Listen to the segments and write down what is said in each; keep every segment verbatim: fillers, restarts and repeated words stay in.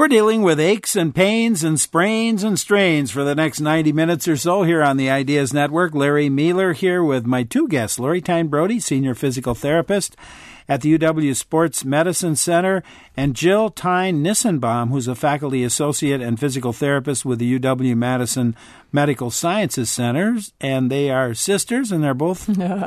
We're dealing with aches and pains and sprains and strains for the next ninety minutes or so here on the Ideas Network. Larry Mueller here with my two guests, Lori Tyne Brody, Senior Physical Therapist at the U W Sports Medicine Center, and Jill Tyne Nissenbaum, who's a Faculty Associate and Physical Therapist with the U W-Madison Medical Sciences Centers. And they are sisters, and they're both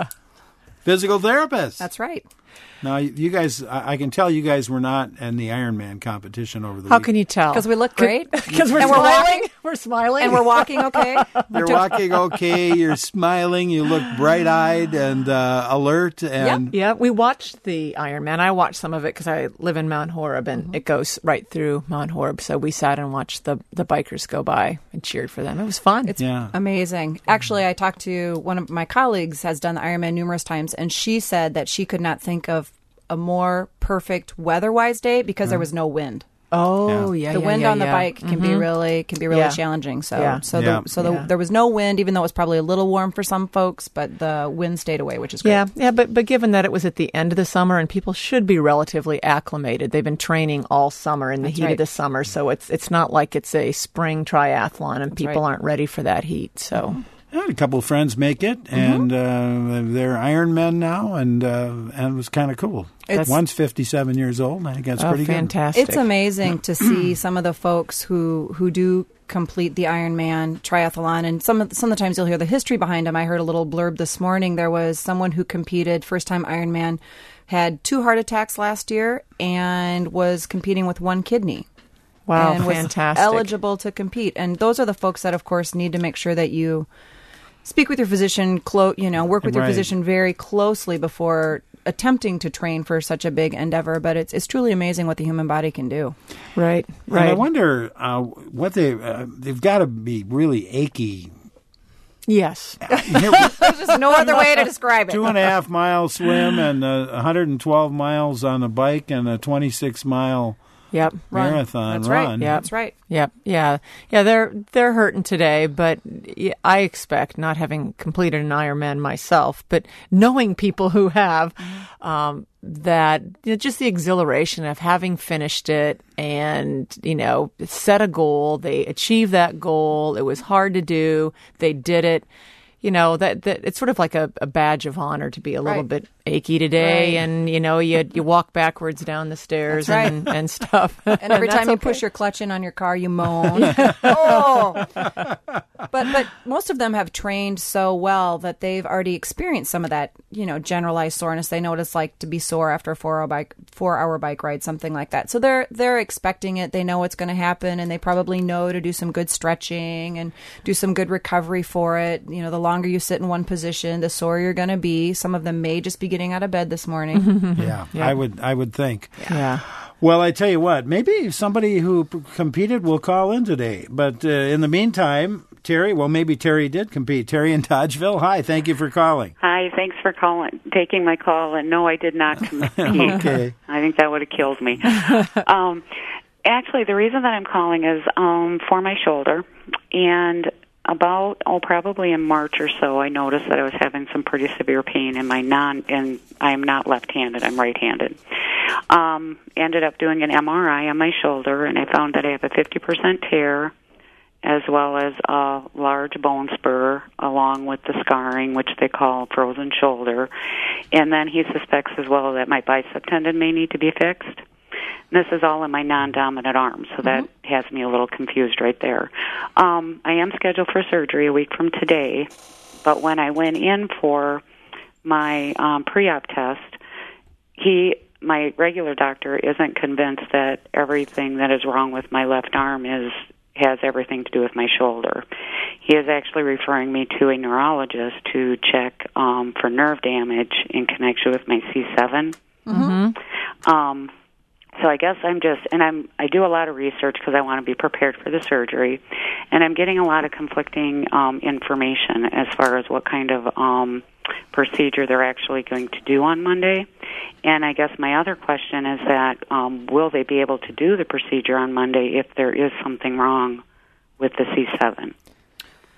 physical therapists. That's right. Now, you guys, I can tell you guys were not in the Ironman competition over the How week. can you tell? Because we look great. Because we're and smiling. We're, walking, we're smiling. and we're walking okay. You're walking okay. You're smiling. You look bright-eyed and uh, alert. And Yep. Yeah, we watched the Ironman. I watched some of it because I live in Mount Horeb, and mm-hmm. it goes right through Mount Horeb. So we sat and watched the, the bikers go by and cheered for them. It was fun. It's yeah. amazing. Actually, I talked to one of my colleagues has done the Ironman numerous times, and she said that she could not think of a more perfect weather-wise day because mm. there was no wind. Oh, yeah, yeah The yeah, wind yeah, on the yeah. bike can mm-hmm. be really can be really yeah. challenging. So, yeah. so yeah. the, so the, yeah. there was no wind, even though it was probably a little warm for some folks, but the wind stayed away, which is great. Yeah, yeah, but but given that it was at the end of the summer and people should be relatively acclimated, they've been training all summer in the That's heat right. of the summer, so it's it's not like it's a spring triathlon and That's people right. aren't ready for that heat. So. Mm-hmm. I had a couple of friends make it, and mm-hmm. uh, they're Ironmen now, and uh, and it was kind of cool. It's, One's fifty-seven years old. I think that's oh, pretty fantastic. It's amazing to see some of the folks who, who do complete the Ironman triathlon, and some of some of the times you'll hear the history behind them. I heard a little blurb this morning. There was someone who competed, first time Ironman, had two heart attacks last year, and was competing with one kidney. Wow, and was fantastic. eligible to compete. And those are the folks that, of course, need to make sure that you speak with your physician, clo- you know, work with Right. your physician very closely before attempting to train for such a big endeavor. But it's it's truly amazing what the human body can do. Right, And right. I wonder uh, what they uh, they've got to be really achy. Yes. There's just no other way to describe it. Two and a half mile swim and uh, one hundred twelve miles on a bike and a twenty-six mile Yep. Run. marathon That's run. right. Yep. That's right. Yep. Yeah. Yeah. They're they're hurting today, but I expect, not having completed an Ironman myself, but knowing people who have, um, that you know, just the exhilaration of having finished it and you know set a goal, they achieved that goal. It was hard to do. They did it. You know, that, that it's sort of like a, a badge of honor to be a little Right. bit achy today. Right. And, you know, you you walk backwards down the stairs That's and, and stuff. And every that's time you okay. push your clutch in on your car, you moan. oh, but but most of them have trained so well that they've already experienced some of that, you know, generalized soreness. They know what it's like to be sore after a four hour bike four hour bike ride, something like that. So they're they're expecting it. They know what's going to happen, and they probably know to do some good stretching and do some good recovery for it. You know, the longer you sit in one position, the sore you're going to be. Some of them may just be getting out of bed this morning. Yeah, Yeah. I would I would think. Yeah. Well, I tell you what, maybe somebody who p- competed will call in today. But uh, in the meantime, Terry, well, maybe Terry did compete. Terry in Dodgeville, hi, thank you for calling. Hi, thanks for calling, taking my call. And no, I did not compete. Okay. I think that would have killed me. um, actually, the reason that I'm calling is um, for my shoulder. And about, oh, probably in March or so, I noticed that I was having some pretty severe pain in my non, and I'm not left-handed, I'm right-handed. Um, ended up doing an M R I on my shoulder, and I found that I have a fifty percent tear, as well as a large bone spur, along with the scarring, which they call frozen shoulder. And then he suspects as well that my bicep tendon may need to be fixed. And this is all in my non-dominant arm, so that mm-hmm. has me a little confused right there. Um, I am scheduled for surgery a week from today, but when I went in for my um, pre-op test, he, my regular doctor, isn't convinced that everything that is wrong with my left arm is has everything to do with my shoulder. He is actually referring me to a neurologist to check um, for nerve damage in connection with my C seven. Mm-hmm. Um, so I guess I'm just, and I'm, I do a lot of research because I want to be prepared for the surgery, and I'm getting a lot of conflicting um, information as far as what kind of um, procedure they're actually going to do on Monday. And I guess my other question is that um, will they be able to do the procedure on Monday if there is something wrong with the C seven?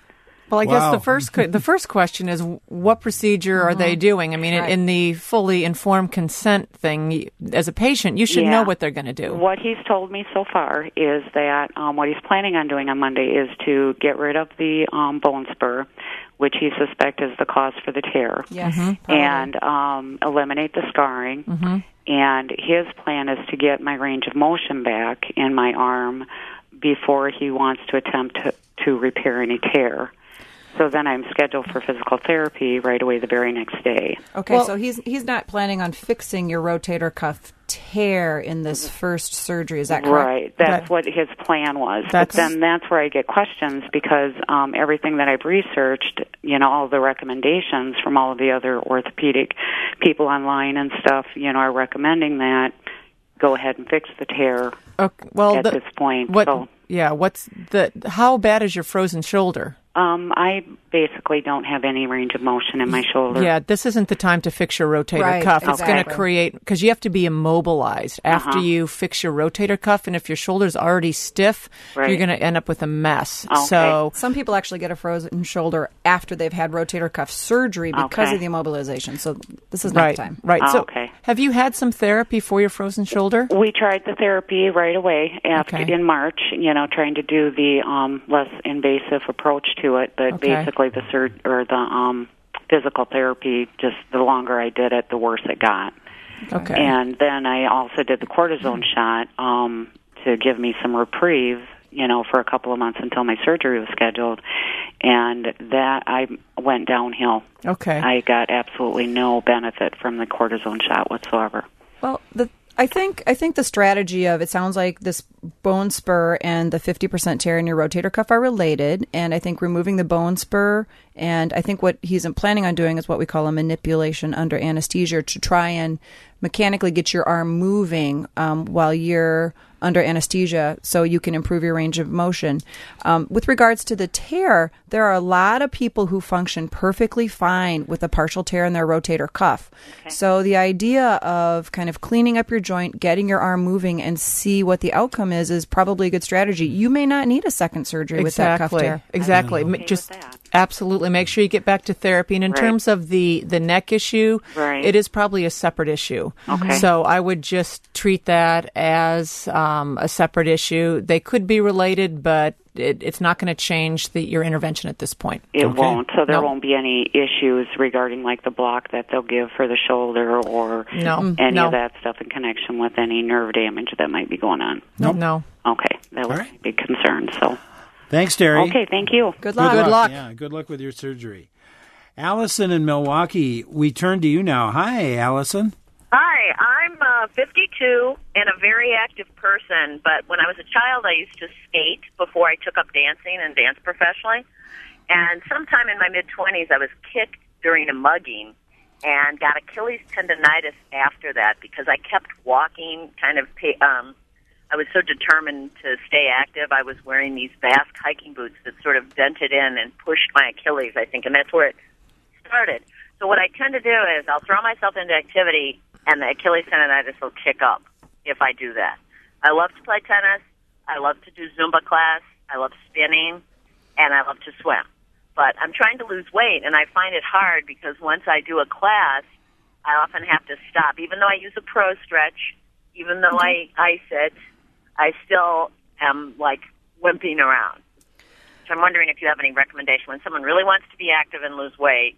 Well, I Wow. guess the first que- the first question is what procedure are they doing? I mean, Right. in the fully informed consent thing, y- as a patient, you should Yeah. know what they're going to do. What he's told me so far is that um, what he's planning on doing on Monday is to get rid of the um, bone spur, which he suspects is the cause for the tear, Yes. Mm-hmm. probably. and um, eliminate the scarring. Mm-hmm. And his plan is to get my range of motion back in my arm before he wants to attempt to, to repair any tear. So then I'm scheduled for physical therapy right away the very next day. Okay, Well- so he's he's not planning on fixing your rotator cuff tear in this first surgery. Is that correct? Right. That's That- what his plan was. But That's- then that's where I get questions because um, everything that I've researched, you know, all the recommendations from all of the other orthopedic people online and stuff, you know, are recommending that go ahead and fix the tear Okay, well, at the, this point. what? So Yeah, what's the? How bad is your frozen shoulder? um, I basically don't have any range of motion in my shoulder. Yeah, this isn't the time to fix your rotator Right, cuff. It's going to exactly. create, because you have to be immobilized after Uh-huh. you fix your rotator cuff. And if your shoulder's already stiff, Right. you're going to end up with a mess. Okay. So, Some people actually get a frozen shoulder after they've had rotator cuff surgery because Okay. of the immobilization. So this is not right, the time. right. Oh, so, okay. have you had some therapy for your frozen shoulder? We tried the therapy right away after Okay. in March, you know, trying to do the um, less invasive approach to it, but Okay. basically the sur- or the um, physical therapy, just the longer I did it, the worse it got. Okay. And then I also did the cortisone shot um, to give me some reprieve, you know, for a couple of months until my surgery was scheduled, and that I went downhill. Okay. I got absolutely no benefit from the cortisone shot whatsoever. Well, the I think I think the strategy of it sounds like this bone spur and the fifty percent tear in your rotator cuff are related, and I think removing the bone spur and I think what he's planning on doing is what we call a manipulation under anesthesia to try and mechanically get your arm moving um, while you're under anesthesia so you can improve your range of motion. Um, with regards to the tear, there are a lot of people who function perfectly fine with a partial tear in their rotator cuff. Okay. So the idea of kind of cleaning up your joint, getting your arm moving, and see what the outcome is is probably a good strategy. You may not need a second surgery with that cuff Exactly. tear. Exactly. I'm Ma- okay Just with that. absolutely make sure you get back to therapy. And in Right. terms of the, the neck issue, Right. it is probably a separate issue. Okay. So I would just treat that as um, a separate issue. They could be related, but it, it's not going to change the, your intervention at this point. It Okay. won't. So there No. won't be any issues regarding like the block that they'll give for the shoulder or No. any no. of that stuff in connection with any nerve damage that might be going on. No. No. Okay, that was All right. a big concern. So Thanks, Terry. okay, thank you. Good luck. Good luck. Yeah, good luck with your surgery. Allison in Milwaukee, we turn to you now. Hi, Allison. Hi, I'm uh, fifty-two and a very active person, but when I was a child, I used to skate before I took up dancing and dance professionally. And sometime in my mid-twenties, I was kicked during a mugging and got Achilles tendonitis after that because I kept walking kind of pa- um, I was so determined to stay active. I was wearing these Basque hiking boots that sort of dented in and pushed my Achilles, I think, and that's where it started. So what I tend to do is I'll throw myself into activity, and the Achilles tendonitis will kick up if I do that. I love to play tennis. I love to do Zumba class. I love spinning, and I love to swim. But I'm trying to lose weight, and I find it hard because once I do a class, I often have to stop. Even though I use a pro stretch, even though I ice it, I still am, like, wimping around. So I'm wondering if you have any recommendation when someone really wants to be active and lose weight,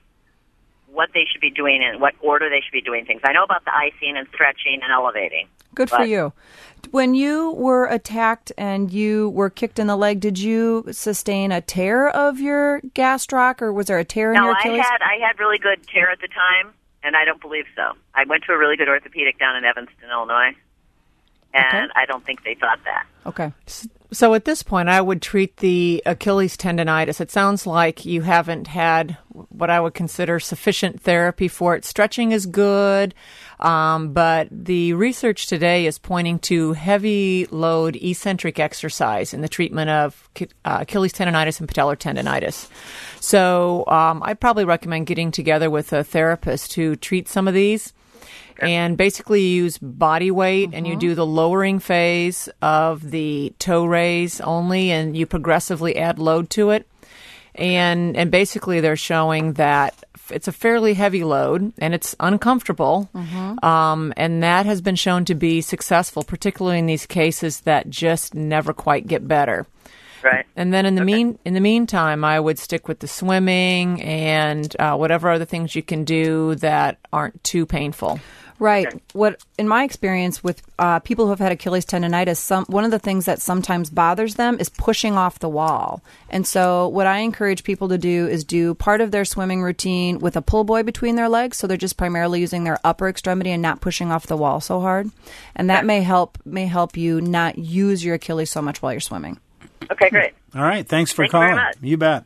what they should be doing and what order they should be doing things. I know about the icing and stretching and elevating. Good for But- you. When you were attacked and you were kicked in the leg, did you sustain a tear of your gastroc, or was there a tear in No, your I Achilles? had I had really good tear at the time, and I don't believe so. I went to a really good orthopedic down in Evanston, Illinois, and Okay. I don't think they thought that. Okay. So at this point, I would treat the Achilles tendonitis. It sounds like you haven't had what I would consider sufficient therapy for it. Stretching is good, um, but the research today is pointing to heavy load eccentric exercise in the treatment of uh, Achilles tendonitis and patellar tendonitis. So um, I'd probably recommend getting together with a therapist to treat some of these. And basically you use body weight and you do the lowering phase of the toe raise only, and you progressively add load to it. And and basically they're showing that it's a fairly heavy load and it's uncomfortable. Mm-hmm. Um, and that has been shown to be successful, particularly in these cases that just never quite get better. Right. And then in the Okay. mean in the meantime, I would stick with the swimming and uh, whatever other things you can do that aren't too painful. Right. Okay. What, in my experience with uh, people who have had Achilles tendonitis, some one of the things that sometimes bothers them is pushing off the wall. And so, what I encourage people to do is do part of their swimming routine with a pull buoy between their legs, so they're just primarily using their upper extremity and not pushing off the wall so hard. And that may help may help you not use your Achilles so much while you're swimming. Okay, great. All right. Thanks for Thank you very calling. much. You bet.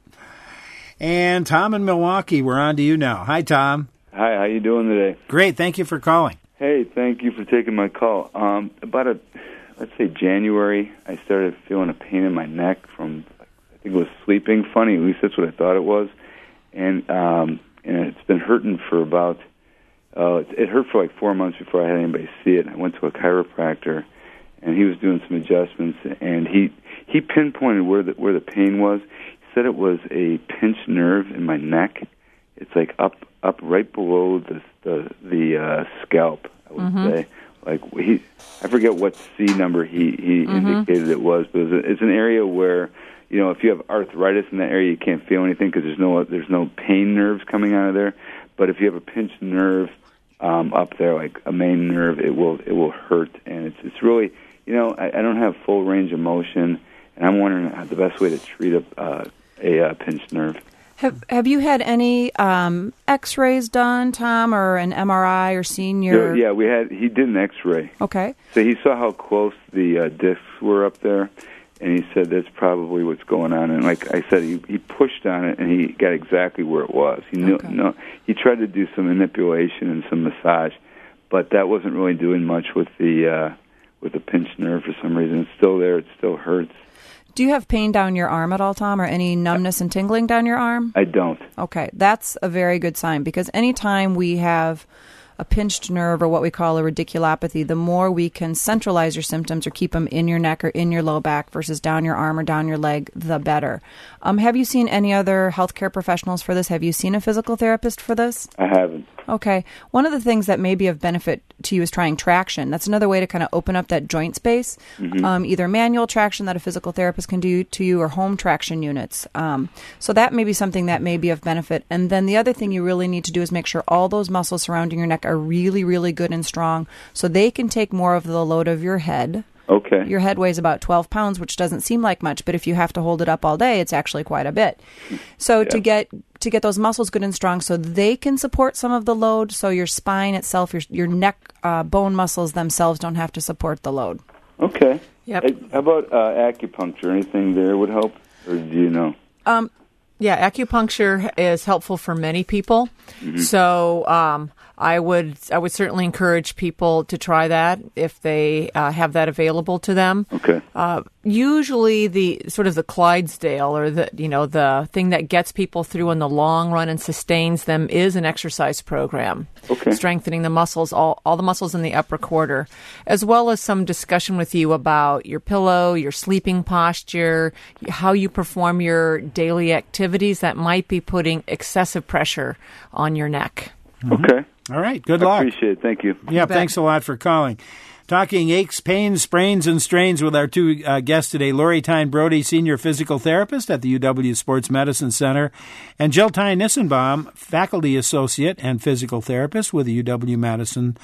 And Tom in Milwaukee, we're on to you now. Hi, Tom. Hi, how you doing today? Great. Thank you for calling. Hey, thank you for taking my call. Um, about a, let's say January, I started feeling a pain in my neck from, I think it was sleeping funny. At least that's what I thought it was, and um, and it's been hurting for about. Uh, it, it hurt for like four months before I had anybody see it. I went to a chiropractor, and he was doing some adjustments, and he he pinpointed where the where the pain was. He said it was a pinched nerve in my neck. It's like up up right below the the the uh, scalp, I would mm-hmm. say. Like he, I forget what C number he he mm-hmm. indicated it was, but it's, a, it's an area where, you know, if you have arthritis in that area, you can't feel anything because there's no there's no pain nerves coming out of there. But if you have a pinched nerve um, up there, like a main nerve, it will it will hurt, and it's it's really, you know, I, I don't have full range of motion, and I'm wondering how the best way to treat a uh, a uh, pinched nerve. Have Have you had any um, X-rays done, Tom, or an M R I, or seen your? Yeah, we had. He did an X-ray. Okay. So he saw how close the uh, discs were up there, and he said that's probably what's going on. And like I said, he he pushed on it, and he got exactly where it was. He knew. Okay. No, he tried to do some manipulation and some massage, but that wasn't really doing much with the uh, with the pinched nerve for some reason. It's still there. It still hurts. Do you have pain down your arm at all, Tom, or any numbness and tingling down your arm? I don't. Okay, that's a very good sign, because anytime we have a pinched nerve or what we call a radiculopathy, the more we can centralize your symptoms or keep them in your neck or in your low back versus down your arm or down your leg, the better. Um, have you seen any other healthcare professionals for this? Have you seen a physical therapist for this? I haven't. Okay. One of the things that may be of benefit to you is trying traction. That's another way to kind of open up that joint space, mm-hmm. um, either manual traction that a physical therapist can do to you or home traction units. Um, so that may be something that may be of benefit. And then the other thing you really need to do is make sure all those muscles surrounding your neck are really, really good and strong so they can take more of the load of your head. Okay. Your head weighs about twelve pounds, which doesn't seem like much, but if you have to hold it up all day, it's actually quite a bit. So yeah. to get to get those muscles good and strong so they can support some of the load, so your spine itself, your your neck uh, bone muscles themselves don't have to support the load. Okay. Yep. Hey, how about uh, acupuncture? Anything there would help, or do you know? Um, yeah, acupuncture is helpful for many people. Mm-hmm. So um, I would I would certainly encourage people to try that if they uh, have that available to them. Okay. Uh, usually, the sort of the Clydesdale, or the you know the thing that gets people through in the long run and sustains them, is an exercise program. Okay. Strengthening the muscles, all all the muscles in the upper quarter, as well as some discussion with you about your pillow, your sleeping posture, how you perform your daily activities that might be putting excessive pressure on your neck. Mm-hmm. Okay. All right. Good I luck. Appreciate it. Thank you. Yeah, thanks a lot for calling. Talking aches, pains, sprains, and strains with our two uh, guests today, Lori Tyne Brody, Senior Physical Therapist at the U W Sports Medicine Center, and Jill Tyne Nissenbaum, Faculty Associate and Physical Therapist with the U W Madison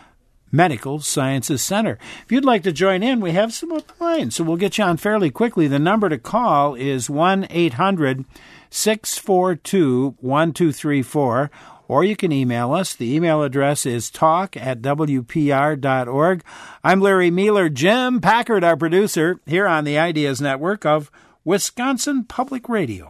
Medical Sciences Center. If you'd like to join in, we have some open lines, so we'll get you on fairly quickly. The number to call is one eight hundred six four two one two three four. Or you can email us. The email address is talk at w p r dot org. I'm Larry Mealer. Jim Packard, our producer, here on the Ideas Network of Wisconsin Public Radio.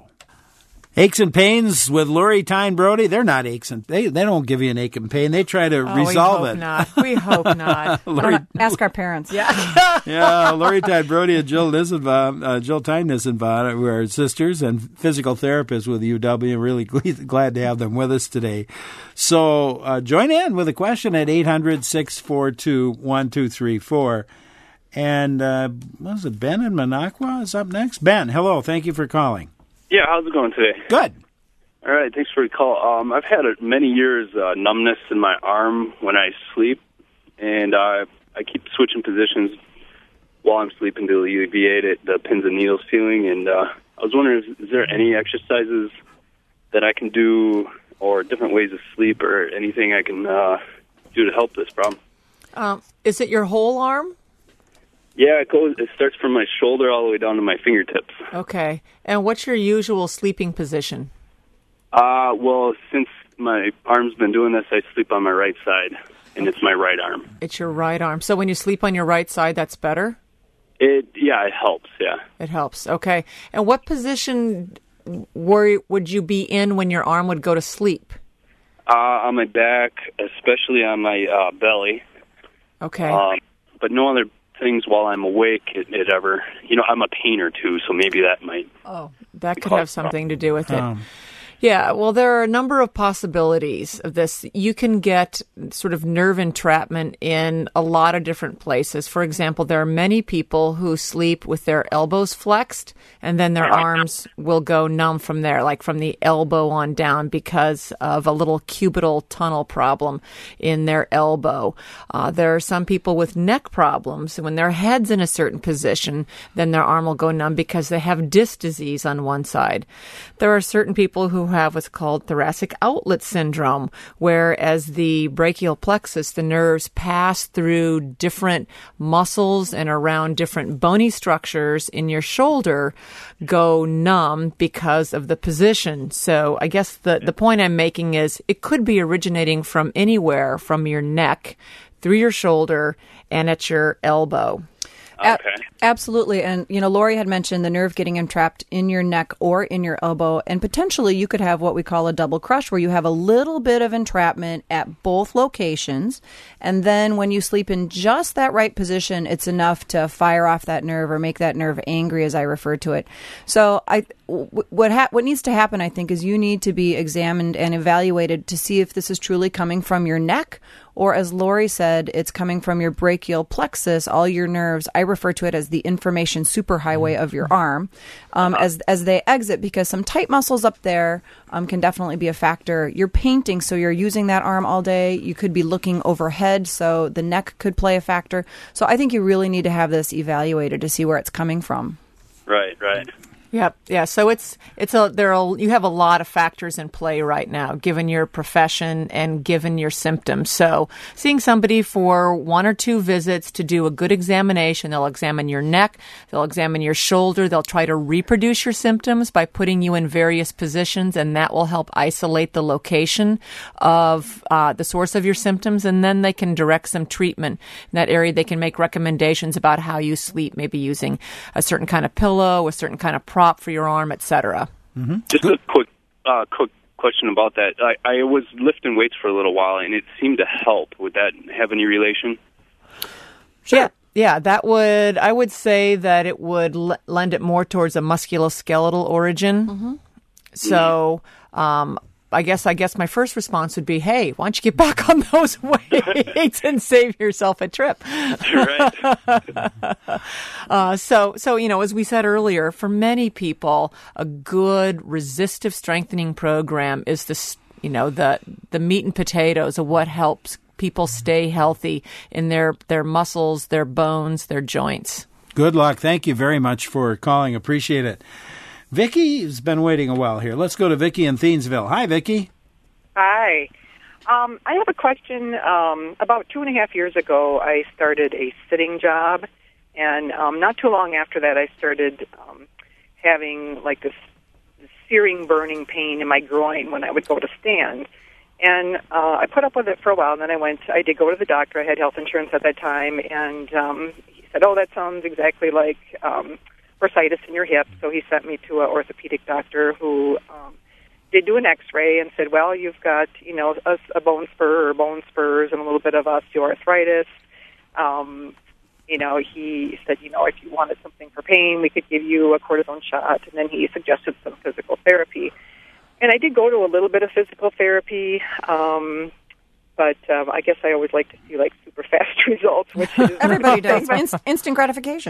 Aches and pains with Lori Tyne Brody. They're not aches and they they don't give you an ache and pain. They try to oh, resolve we hope it. Not. We hope not. Lori, Ask our parents. Yeah. yeah, Lori Tyne Brody and Jill Nissenbaum, uh, Jill Tyne Nissenbaum, who are sisters and physical therapists with U W. I'm really glad to have them with us today. So uh, join in with a question at eight hundred six four two one two three four. And uh, what was it, Ben in Minocqua is up next? Ben, hello. Thank you for calling. Yeah, how's it going today? Good. All right, thanks for the call. Um, I've had a, many years uh, numbness in my arm when I sleep, and uh, I keep switching positions while I'm sleeping to alleviate it, the pins and needles feeling. And uh, I was wondering, is, is there any exercises that I can do or different ways of sleep or anything I can uh, do to help this problem? Um, is it your whole arm? Yeah, it goes. It starts from my shoulder all the way down to my fingertips. Okay. And what's your usual sleeping position? Uh, well, since my arm's been doing this, I sleep on my right side, and it's my right arm. It's your right arm. So when you sleep on your right side, that's better? It yeah, it helps. Yeah, it helps. Okay. And what position were would you be in when your arm would go to sleep? Uh, on my back, especially on my uh, belly. Okay. Um, but no other things while I'm awake. It, it ever, you know, I'm a painter too, so maybe that might. Oh, that could have something to do with it. Um, Yeah, well, there are a number of possibilities of this. You can get sort of nerve entrapment in a lot of different places. For example, there are many people who sleep with their elbows flexed, and then their arms will go numb from there, like from the elbow on down because of a little cubital tunnel problem in their elbow. Uh, there are some people with neck problems. When their head's in a certain position, then their arm will go numb because they have disc disease on one side. There are certain people who have what's called thoracic outlet syndrome, where as the brachial plexus, the nerves pass through different muscles and around different bony structures in your shoulder, go numb because of the position. So I guess the, the point I'm making is it could be originating from anywhere from your neck, through your shoulder, and at your elbow. Okay. A- absolutely. And, you know, Lori had mentioned the nerve getting entrapped in your neck or in your elbow. And potentially you could have what we call a double crush, where you have a little bit of entrapment at both locations. And then when you sleep in just that right position, it's enough to fire off that nerve or make that nerve angry, as I refer to it. So I, w- what, ha- what needs to happen, I think, is you need to be examined and evaluated to see if this is truly coming from your neck, or as Lori said, it's coming from your brachial plexus, all your nerves. I refer to it as the information superhighway of your arm, um, as as they exit, because some tight muscles up there um, can definitely be a factor. You're painting, so you're using that arm all day. You could be looking overhead, so the neck could play a factor. So I think you really need to have this evaluated to see where it's coming from. Right, right. Yep. Yeah. So it's it's a there are you have a lot of factors in play right now, given your profession and given your symptoms. So seeing somebody for one or two visits to do a good examination, they'll examine your neck, they'll examine your shoulder, they'll try to reproduce your symptoms by putting you in various positions, and that will help isolate the location of uh, the source of your symptoms, and then they can direct some treatment in that area. They can make recommendations about how you sleep, maybe using a certain kind of pillow, a certain kind of prop for your arm, et cetera. Mm-hmm. Just a quick, uh, quick question about that. I, I was lifting weights for a little while, and it seemed to help. Would that have any relation? Sure. Yeah, yeah. That would. I would say that it would l- lend it more towards a musculoskeletal origin. Mm-hmm. So. Um, I guess I guess my first response would be, hey, why don't you get back on those weights and save yourself a trip? Right. uh, so, so you know, as we said earlier, for many people, a good resistive strengthening program is the, you know, the the meat and potatoes of what helps people stay healthy in their their muscles, their bones, their joints. Good luck. Thank you very much for calling. Appreciate it. Vicki has been waiting a while here. Let's go to Vicki in Thiensville. Hi, Vicki. Hi. Um, I have a question. Um, about two and a half years ago, I started a sitting job, and um, not too long after that, I started um, having like this, this searing, burning pain in my groin when I would go to stand. And uh, I put up with it for a while, and then I went. I did go to the doctor. I had health insurance at that time, and um, he said, "Oh, that sounds exactly like." Um, bursitis in your hip, so he sent me to an orthopedic doctor who um, did do an x-ray and said, well, you've got, you know, a, a bone spur or bone spurs and a little bit of osteoarthritis. Um, you know, he said, you know, if you wanted something for pain, we could give you a cortisone shot, and then he suggested some physical therapy. And I did go to a little bit of physical therapy, um, but um, I guess I always like to see, like, super fast results, which is Everybody does. Inst- instant gratification.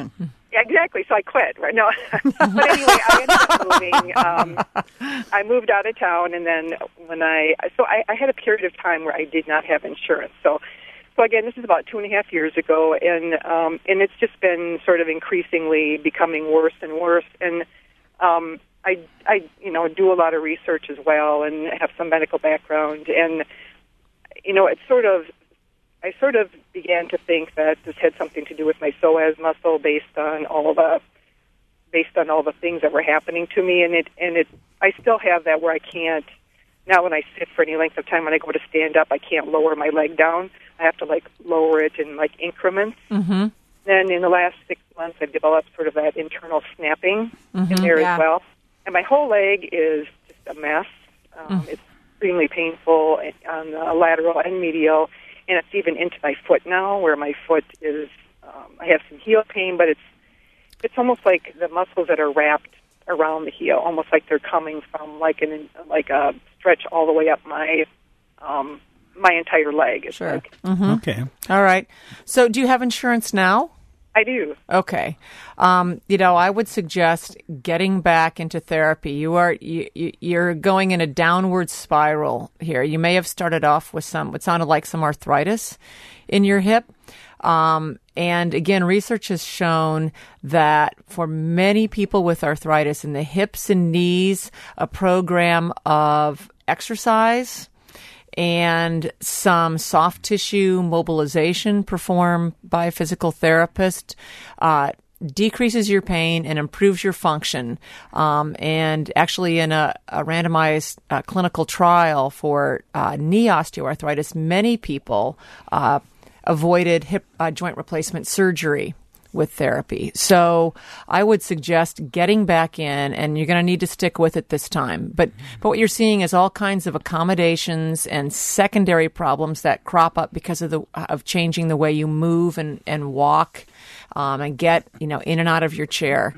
Yeah, exactly. So I quit. Right? No, but anyway, I ended up moving. Um, I moved out of town, and then when I so I, I had a period of time where I did not have insurance. So, so again, this is about two and a half years ago, and um, and it's just been sort of increasingly becoming worse and worse. And um, I I you know do a lot of research as well, and have some medical background, and you know it's sort of. I sort of began to think that this had something to do with my psoas muscle, based on all the, based on all the things that were happening to me, and it, and it, I still have that where I can't. Now, when I sit for any length of time, when I go to stand up, I can't lower my leg down. I have to like lower it in like increments. Mm-hmm. Then, in the last six months, I've developed sort of that internal snapping Mm-hmm. in there Yeah. as well, and my whole leg is just a mess. Um, Mm. It's extremely painful on the lateral and medial. And it's even into my foot now, where my foot is. Um, I have some heel pain, but it's it's almost like the muscles that are wrapped around the heel, almost like they're coming from like an like a stretch all the way up my um, my entire leg. It's Sure. like, Okay. All right. So do you have insurance now? I do. Okay. Um, you know, I would suggest getting back into therapy. You are you, you- you're going in a downward spiral here. You may have started off with some what sounded like some arthritis in your hip. Um, and again, research has shown that for many people with arthritis in the hips and knees, a program of exercise and some soft tissue mobilization performed by a physical therapist uh, decreases your pain and improves your function. Um, and actually, in a, a randomized uh, clinical trial for uh, knee osteoarthritis, many people uh, avoided hip uh, joint replacement surgery with therapy. So I would suggest getting back in, and you're going to need to stick with it this time. But but what you're seeing is all kinds of accommodations and secondary problems that crop up because of the of changing the way you move and and walk, um, and get you know in and out of your chair.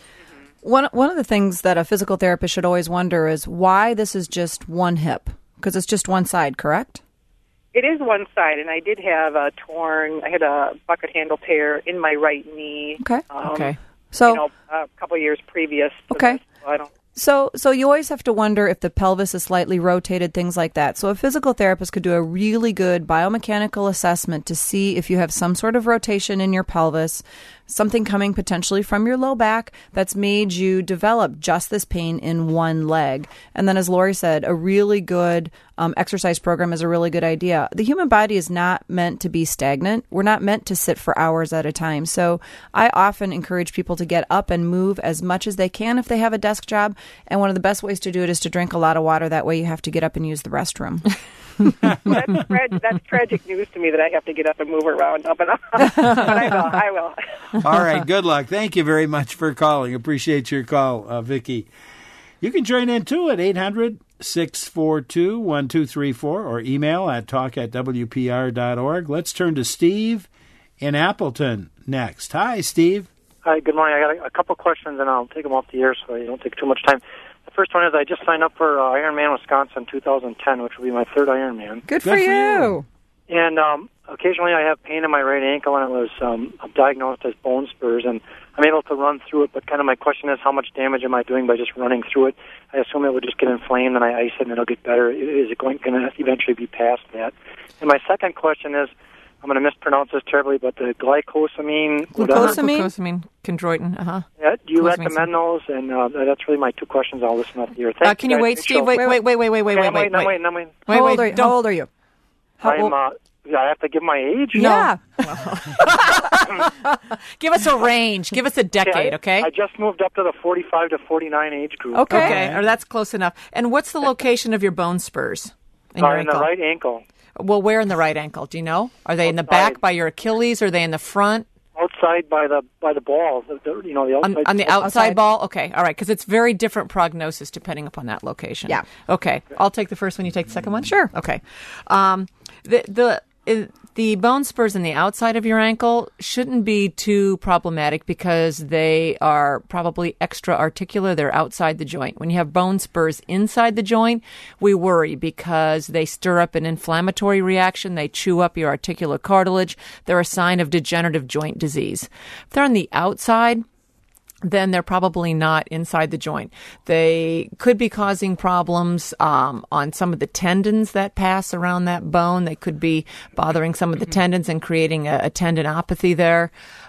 One one of the things that a physical therapist should always wonder is why this is just one hip, because it's just one side, correct? It is one side, and I did have a torn. I had a bucket handle tear in my right knee. Okay. Um, Okay. So you know, a couple of years previous. to Okay. this, so I don't. So, so you always have to wonder if the pelvis is slightly rotated, things like that. So a physical therapist could do a really good biomechanical assessment to see if you have some sort of rotation in your pelvis, something coming potentially from your low back that's made you develop just this pain in one leg. And then, as Lori said, a really good um, exercise program is a really good idea. The human body is not meant to be stagnant. We're not meant to sit for hours at a time. So I often encourage people to get up and move as much as they can if they have a desk job. And one of the best ways to do it is to drink a lot of water. That way you have to get up and use the restroom. that's, tra- that's tragic news to me that I have to get up and move around. No, but, but I will. I will. All right. Good luck. Thank you very much for calling. Appreciate your call, uh, Vicki. You can join in, too, at eight hundred, six four two, one two three four or email at talk at w p r dot org. Let's turn to Steve in Appleton next. Hi, Steve. Hi, good morning. I got a, a couple questions, and I'll take them off the air so you don't take too much time. The first one is I just signed up for uh, Ironman Wisconsin twenty ten, which will be my third Ironman. Good for, for you. you. And um, occasionally I have pain in my right ankle, and it was um, diagnosed as bone spurs, and I'm able to run through it, but kind of my question is how much damage am I doing by just running through it? I assume it would just get inflamed, and I ice it, and it'll get better. Is it going, going to eventually be past that? And my second question is, I'm going to mispronounce this terribly, but the glycosamine... Glucosamine? Glucosamine, chondroitin, uh-huh. Yeah, do you Glucosamine. recommend those? And uh, that's really my two questions. I'll listen up here. Thank Uh, can you guys. wait, Good Steve? show. Wait, wait, wait, wait, wait, wait, Okay, wait, wait, no, wait. wait, no, wait. Wait, how, wait, old are, don't- how old are you? How I'm, old? uh, yeah, I have to give my age? Yeah. Give us a range. Give us a decade, okay? I just moved up to the forty-five to forty-nine age group. Okay. Okay, or that's close enough. And what's the location of your bone spurs in Uh, your in the ankle? right ankle. Well, where in the right ankle? Do you know? Are they in the back Outside. by your Achilles? Or are they in the front? Outside by the by the ball, the, the, you know, the On, outside. on the outside, Outside. ball? Okay, all right, because it's very different prognosis depending upon that location. Yeah. Okay, I'll take the first one. You take the second one? Sure. Okay. Um, the the uh, The bone spurs on the outside of your ankle shouldn't be too problematic because they are probably extra articular. They're outside the joint. When you have bone spurs inside the joint, we worry because they stir up an inflammatory reaction. They chew up your articular cartilage. They're a sign of degenerative joint disease. If they're on the outside, then they're probably not inside the joint. They could be causing problems um, on some of the tendons that pass around that bone. They could be bothering some of the tendons and creating a, a tendinopathy there.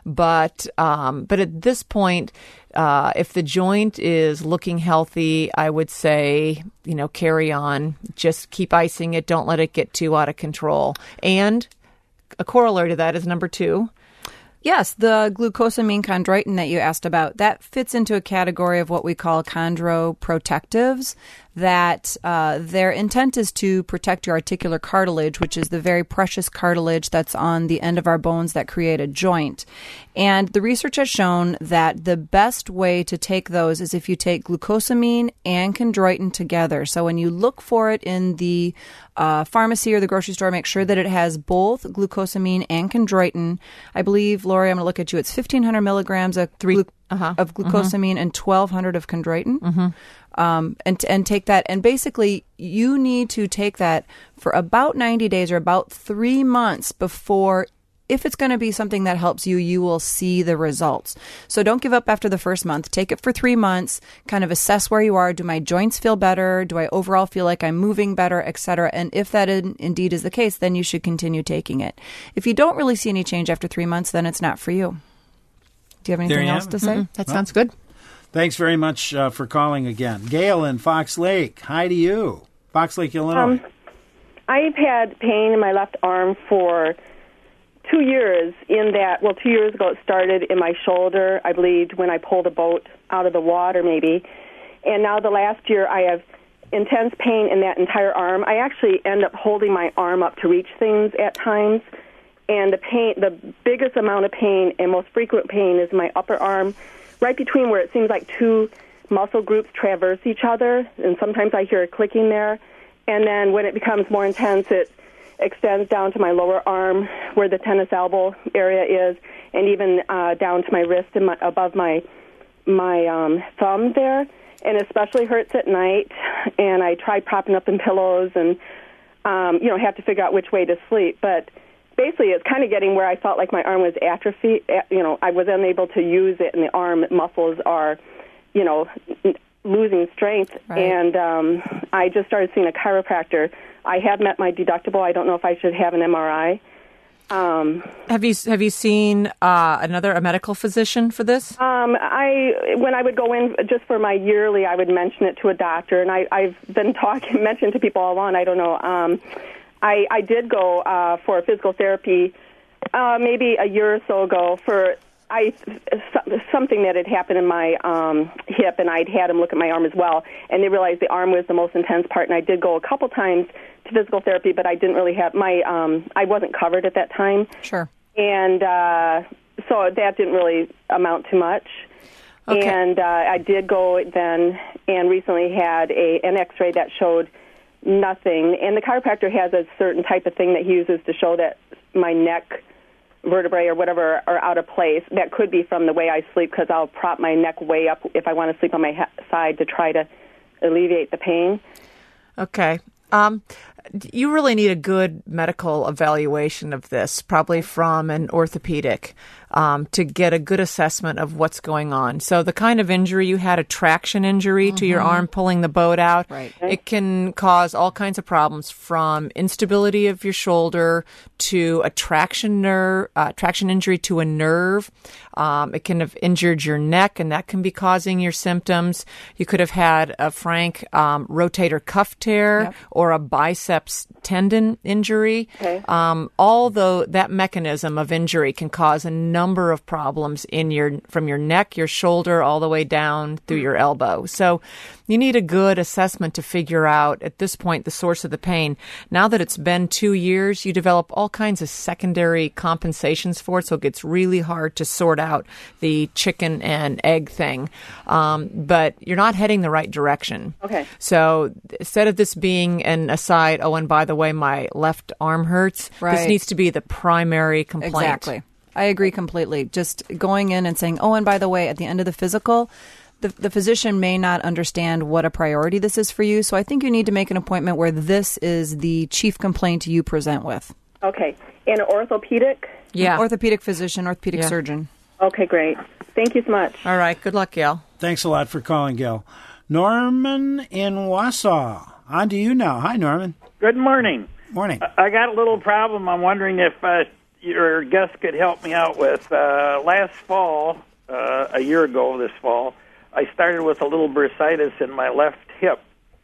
But um, but at this point, uh, if the joint is looking healthy, I would say, you know, carry on. Just keep icing it. Don't let it get too out of control. And a corollary to that is number two. Yes, the glucosamine chondroitin that you asked about, that fits into a category of what we call chondroprotectives, that uh, their intent is to protect your articular cartilage, which is the very precious cartilage that's on the end of our bones that create a joint. And the research has shown that the best way to take those is if you take glucosamine and chondroitin together. So when you look for it in the uh, pharmacy or the grocery store, make sure that it has both glucosamine and chondroitin. I believe, Lori, I'm going to look at you. It's fifteen hundred milligrams of, Three, glu- uh-huh, of glucosamine uh-huh. and twelve hundred of chondroitin. Mm-hmm. Um, and and take that, and basically you need to take that for about ninety days or about three months before, if it's going to be something that helps you, you will see the results. So don't give up after the first month. Take it for three months, kind of assess where you are. Do my joints feel better? Do I overall feel like I'm moving better, et cetera? And if that in, indeed is the case, then you should continue taking it. If you don't really see any change after three months, then it's not for you. Do you have anything else to say? Mm-hmm. That well, sounds good. Thanks very much uh, for calling again. Gail in Fox Lake. Hi to you. Fox Lake, Illinois. Um, I've had pain in my left arm for two years in that, well, two years ago it started in my shoulder, I believe, when I pulled a boat out of the water maybe. And now the last year I have intense pain in that entire arm. I actually end up holding my arm up to reach things at times. And the pain, the biggest amount of pain and most frequent pain is my upper arm, right between where it seems like two muscle groups traverse each other, and sometimes I hear a clicking there. And then when it becomes more intense, it extends down to my lower arm where the tennis elbow area is, and even uh, down to my wrist and my, above my my um, thumb there. And especially hurts at night. And I tried propping up in pillows and, um, you know, have to figure out which way to sleep. But basically, it's kind of getting where I felt like my arm was atrophy. You know, I was unable to use it, and the arm muscles are, you know, losing strength. Right. And um, I just started seeing a chiropractor. I have met my deductible. I don't know if I should have an M R I. Um, have you have you seen uh, another a medical physician for this? Um, I when I would go in just for my yearly, I would mention it to a doctor, and I, I've been talking mentioned to people all along. I don't know. Um, I, I did go uh, for physical therapy uh, maybe a year or so ago for I something that had happened in my um, hip, and I'd had them look at my arm as well, and they realized the arm was the most intense part, and I did go a couple times to physical therapy, but I didn't really have my um, I wasn't covered at that time. Sure. And uh, so that didn't really amount to much. Okay. And uh, I did go then and recently had a an X-ray that showed nothing. And the chiropractor has a certain type of thing that he uses to show that my neck vertebrae or whatever are out of place. That could be from the way I sleep, because I'll prop my neck way up if I want to sleep on my he- side to try to alleviate the pain. Okay. Um, you really need a good medical evaluation of this, probably from an orthopedic, um, to get a good assessment of what's going on. So the kind of injury you had, a traction injury mm-hmm. to your arm pulling the boat out, right. it can cause all kinds of problems, from instability of your shoulder to a traction nerve, uh, traction injury to a nerve. Um, it can have injured your neck, and that can be causing your symptoms. You could have had a frank um, rotator cuff tear yep. or a biceps tendon injury. Okay. Um, although that mechanism of injury can cause a number number of problems in your from your neck, your shoulder, all the way down through your elbow. So you need a good assessment to figure out, at this point, the source of the pain. Now that it's been two years, you develop all kinds of secondary compensations for it, so it gets really hard to sort out the chicken and egg thing. Um, but you're not heading the right direction. Okay. So instead of this being an aside, oh, and by the way, my left arm hurts, Right. this needs to be the primary complaint. Exactly. I agree completely. Just going in and saying, oh, and by the way, at the end of the physical, the, the physician may not understand what a priority this is for you. So I think you need to make an appointment where this is the chief complaint you present with. Okay. And orthopedic? Yeah. Orthopedic physician, orthopedic Yeah. surgeon. Okay, great. Thank you so much. All right. Good luck, Gail. Thanks a lot for calling, Gil. Norman in Wausau. On to you now. Hi, Norman. Good morning. Morning. I got a little problem I'm wondering if uh, your guest could help me out with. Uh, last fall, uh, a year ago this fall, I started with a little bursitis in my left hip.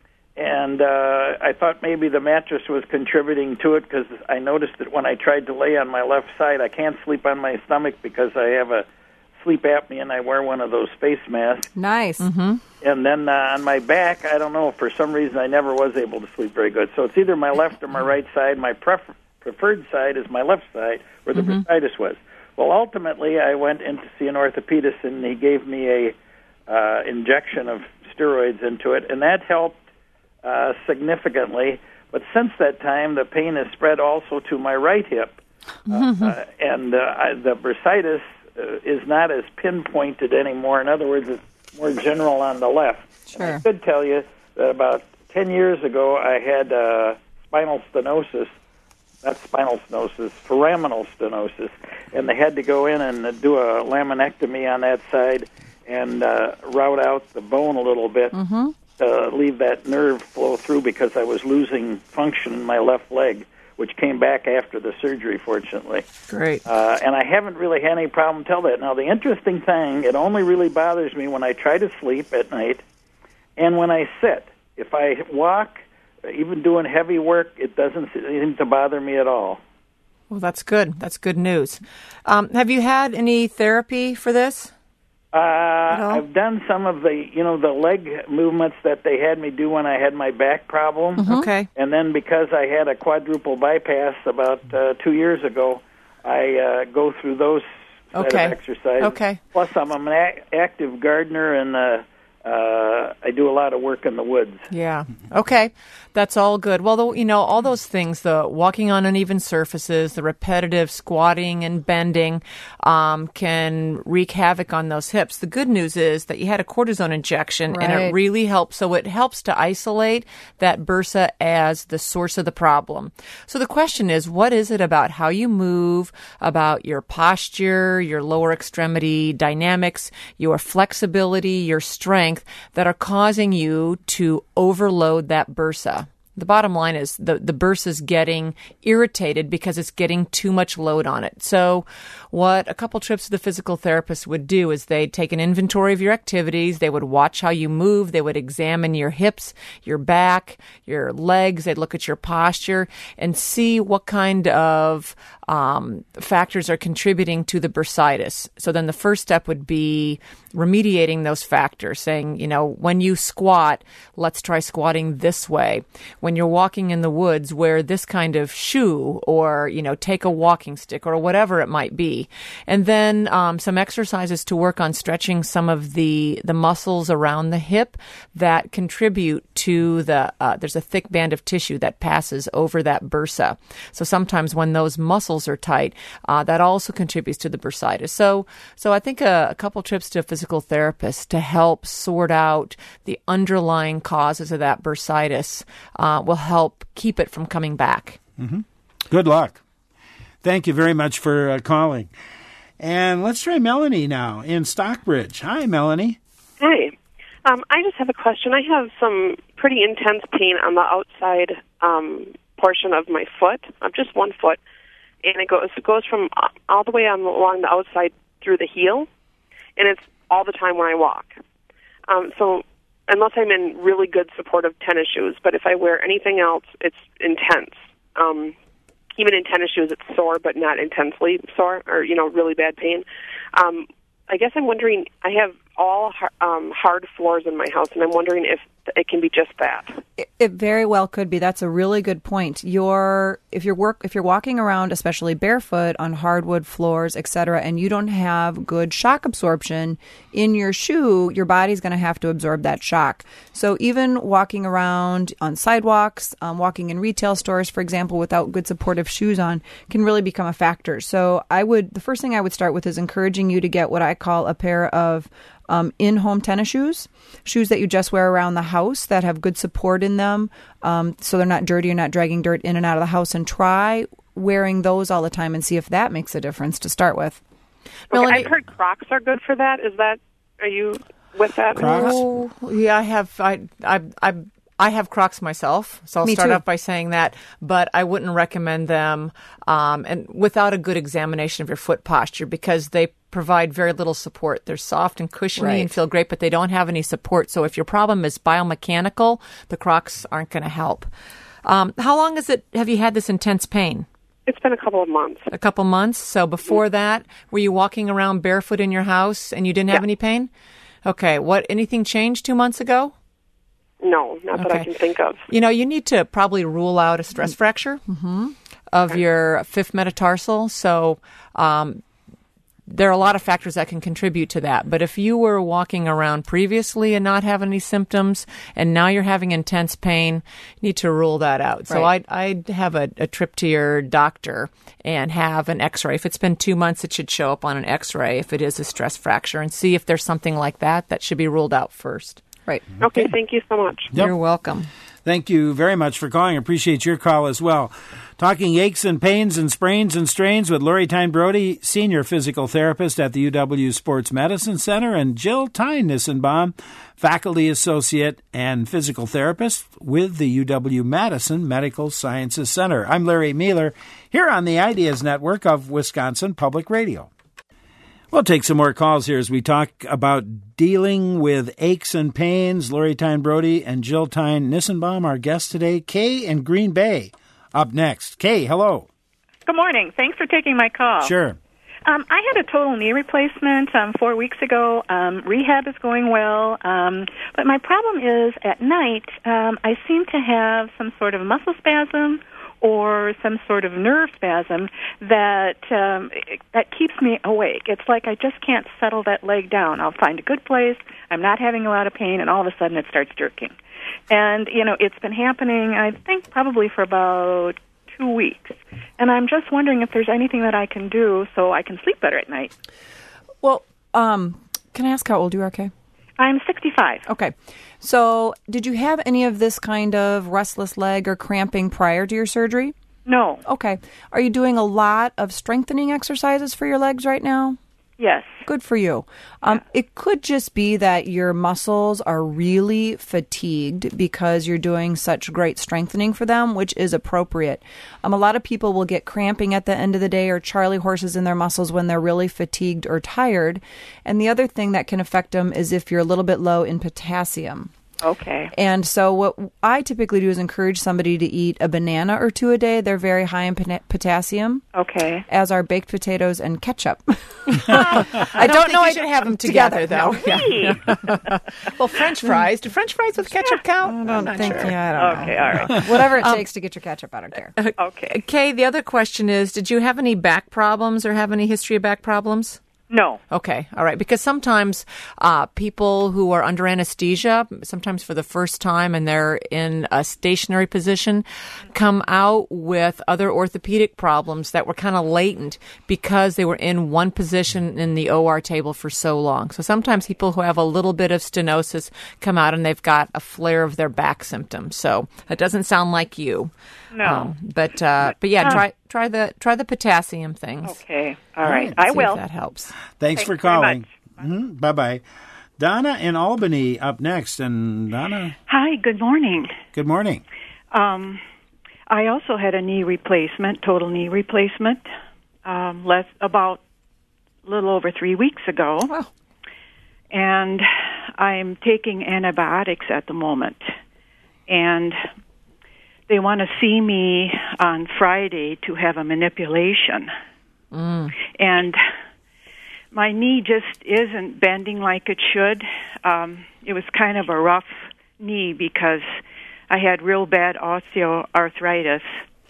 And uh, I thought maybe the mattress was contributing to it because I noticed that when I tried to lay on my left side, I can't sleep on my stomach because I have a sleep apnea and I wear one of those face masks. Nice. Mm-hmm. And then uh, on my back, I don't know, for some reason I never was able to sleep very good. So it's either my left or my right side. My prefer- preferred side is my left side where the mm-hmm. bursitis was. Well, ultimately, I went in to see an orthopedist, and he gave me a uh, injection of steroids into it, and that helped uh, significantly. But since that time, the pain has spread also to my right hip. Mm-hmm. Uh, and uh, I, the bursitis uh, is not as pinpointed anymore. In other words, it's more general on the left. Sure. And I could tell you that about ten years ago, I had uh, spinal stenosis, not spinal stenosis, foraminal stenosis, and they had to go in and uh, do a laminectomy on that side and uh, route out the bone a little bit Mm-hmm. to leave that nerve flow through because I was losing function in my left leg, which came back after the surgery, fortunately. Great. Uh, and I haven't really had any problem till that. Now, the interesting thing, it only really bothers me when I try to sleep at night and when I sit. If I walk, even doing heavy work, it doesn't seem to bother me at all. Well, that's good. That's good news. Um, have you had any therapy for this? Uh, I've done some of the, you know, the leg movements that they had me do when I had my back problem. Mm-hmm. Okay. And then because I had a quadruple bypass about uh, two years ago, I uh, go through those set Okay. of exercises. Okay. Plus, I'm an a- active gardener, and uh, uh, I do a lot of work in the woods. Yeah. Okay. That's all good. Well, the, you know, all those things, the walking on uneven surfaces, the repetitive squatting and bending, um, can wreak havoc on those hips. The good news is that you had a cortisone injection, and Right. it really helps. So it helps to isolate that bursa as the source of the problem. So the question is, what is it about how you move, about your posture, your lower extremity dynamics, your flexibility, your strength that are causing you to overload that bursa? The bottom line is the, the bursa is getting irritated because it's getting too much load on it. So what a couple trips to the physical therapist would do is they'd take an inventory of your activities. They would watch how you move. They would examine your hips, your back, your legs. They'd look at your posture and see what kind of um, factors are contributing to the bursitis. So then the first step would be remediating those factors, saying, you know, when you squat, let's try squatting this way. When you're walking in the woods, wear this kind of shoe, or, you know, take a walking stick, or whatever it might be. And then um, some exercises to work on stretching some of the, the muscles around the hip that contribute to the, uh, there's a thick band of tissue that passes over that bursa. So sometimes when those muscles are tight, uh, that also contributes to the bursitis. So, so I think a, a couple trips to a physical therapist to help sort out the underlying causes of that bursitis uh, will help keep it from coming back. Mm-hmm. Good luck. Thank you very much for uh, calling. And let's try Melanie now in Stockbridge. Hi, Melanie. Hi. Um, I just have a question. I have some pretty intense pain on the outside um, portion of my foot, of just one foot, and it goes it goes from all the way on along the outside through the heel, and it's all the time when I walk. Um, so unless I'm in really good supportive tennis shoes, but if I wear anything else, it's intense. Um, even in tennis shoes, it's sore, but not intensely sore or, you know, really bad pain. Um, I guess I'm wondering, I have all um, hard floors in my house, and I'm wondering if it can be just that. It, it very well could be. That's a really good point. You're, if you're work, if you're walking around, especially barefoot on hardwood floors, et cetera, and you don't have good shock absorption in your shoe, your body's going to have to absorb that shock. So even walking around on sidewalks, um, walking in retail stores, for example, without good supportive shoes on, can really become a factor. So I would, the first thing I would start with is encouraging you to get what I call a pair of Um, in-home tennis shoes, shoes that you just wear around the house that have good support in them, um, so they're not dirty, you're not dragging dirt in and out of the house, and try wearing those all the time and see if that makes a difference to start with. Okay, Melanie, I've heard Crocs are good for that. Is that, are you with that? Crocs? Oh, yeah, I have, I, I, I, I have Crocs myself, so I'll Me start too. off by saying that, but I wouldn't recommend them um, and without a good examination of your foot posture, because they provide very little support. They're soft and cushiony Right. and feel great, but they don't have any support. So if your problem is biomechanical, the Crocs aren't going to help. Um, how long is it, have you had this intense pain? It's been a couple of months. A couple months. So before that, were you walking around barefoot in your house and you didn't have Yeah. any pain? Okay. What, anything changed two months ago? No, not that I Okay. can think of. You know, you need to probably rule out a stress fracture of your fifth metatarsal. So, um, there are a lot of factors that can contribute to that. But if you were walking around previously and not having any symptoms, and now you're having intense pain, you need to rule that out. So Right. I'd, I'd have a, a trip to your doctor and have an x-ray. If it's been two months, it should show up on an x-ray if it is a stress fracture, and see if there's something like that that should be ruled out first. Right. Okay, thank you so much. Yep. You're welcome. Thank you very much for calling. Appreciate your call as well. Talking aches and pains and sprains and strains with Lori Tyne Brody, senior physical therapist at the U W Sports Medicine Center, and Jill Tyne Nissenbaum, faculty associate and physical therapist with the U W Madison Medical Sciences Center. I'm Larry Mueller, here on the Ideas Network of Wisconsin Public Radio. We'll take some more calls here as we talk about dealing with aches and pains. Lori Tyne Brody and Jill Tyne Nissenbaum, our guests today. Kay in Green Bay up next. Kay, hello. Good morning. Thanks for taking my call. Sure. Um, I had a total knee replacement um, four weeks ago. Um, rehab is going well, um, but my problem is at night um, I seem to have some sort of muscle spasm or some sort of nerve spasm that um, that keeps me awake. It's like I just can't settle that leg down. I'll find a good place. I'm not having a lot of pain, and all of a sudden it starts jerking. And, you know, it's been happening, I think, probably for about two weeks. And I'm just wondering if there's anything that I can do so I can sleep better at night. Well, um, can I ask how old you are, Kay? I'm sixty-five. Okay. So did you have any of this kind of restless leg or cramping prior to your surgery? No. Okay. Are you doing a lot of strengthening exercises for your legs right now? Yes. Good for you. Um, it could just be that your muscles are really fatigued because you're doing such great strengthening for them, which is appropriate. Um, a lot of people will get cramping at the end of the day or Charlie horses in their muscles when they're really fatigued or tired. And the other thing that can affect them is if you're a little bit low in potassium. Okay. And so what I typically do is encourage somebody to eat a banana or two a day. They're very high in pot- potassium. Okay. As are baked potatoes and ketchup. I don't, I don't think know you I- should have them together, together, though. no. Yeah. Well, French fries. Do French fries with ketchup count? I don't think, yeah, I don't know. Okay, all right. Whatever it Um, takes to get your ketchup, I don't care. Okay. Kay, the other question is, did you have any back problems or have any history of back problems? No. Okay. All right. Because sometimes uh, people who are under anesthesia, sometimes for the first time and they're in a stationary position, come out with other orthopedic problems that were kind of latent because they were in one position in the O R table for so long. So sometimes people who have a little bit of stenosis come out and they've got a flare of their back symptoms. So that doesn't sound like you. No. Um, but uh, but yeah, try try the try the potassium things. Okay. All right. I See if will. that helps. Thanks, Thanks for very calling. Mm-hmm. Bye-bye. Donna in Albany up next. And Donna, Hi, good morning. good morning. Um, I also had a knee replacement, total knee replacement, um, less about a little over three weeks ago. Oh. And I'm taking antibiotics at the moment. And they want to see me on Friday to have a manipulation. Mm. And my knee just isn't bending like it should. Um, it was kind of a rough knee because I had real bad osteoarthritis,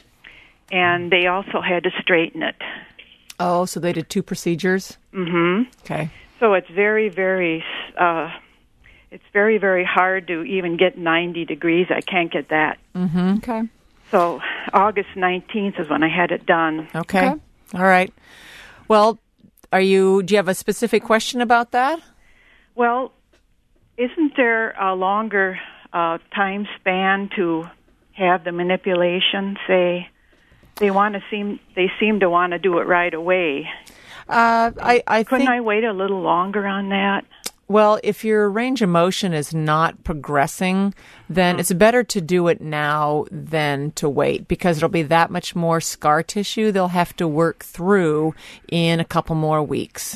and they also had to straighten it. Oh, so they did two procedures? Mm-hmm. Okay. So it's very, very, uh, it's very, very hard to even get ninety degrees. I can't get that. Mm-hmm. Okay. So August nineteenth is when I had it done. Okay. okay. All right. Well, are you? Do you have a specific question about that? Well, isn't there a longer uh, time span to have the manipulation? Say they want to seem they seem to want to do it right away. Uh, I, I couldn't think, I wait a little longer on that? Well, if your range of motion is not progressing, then it's better to do it now than to wait, because it'll be that much more scar tissue they'll have to work through in a couple more weeks.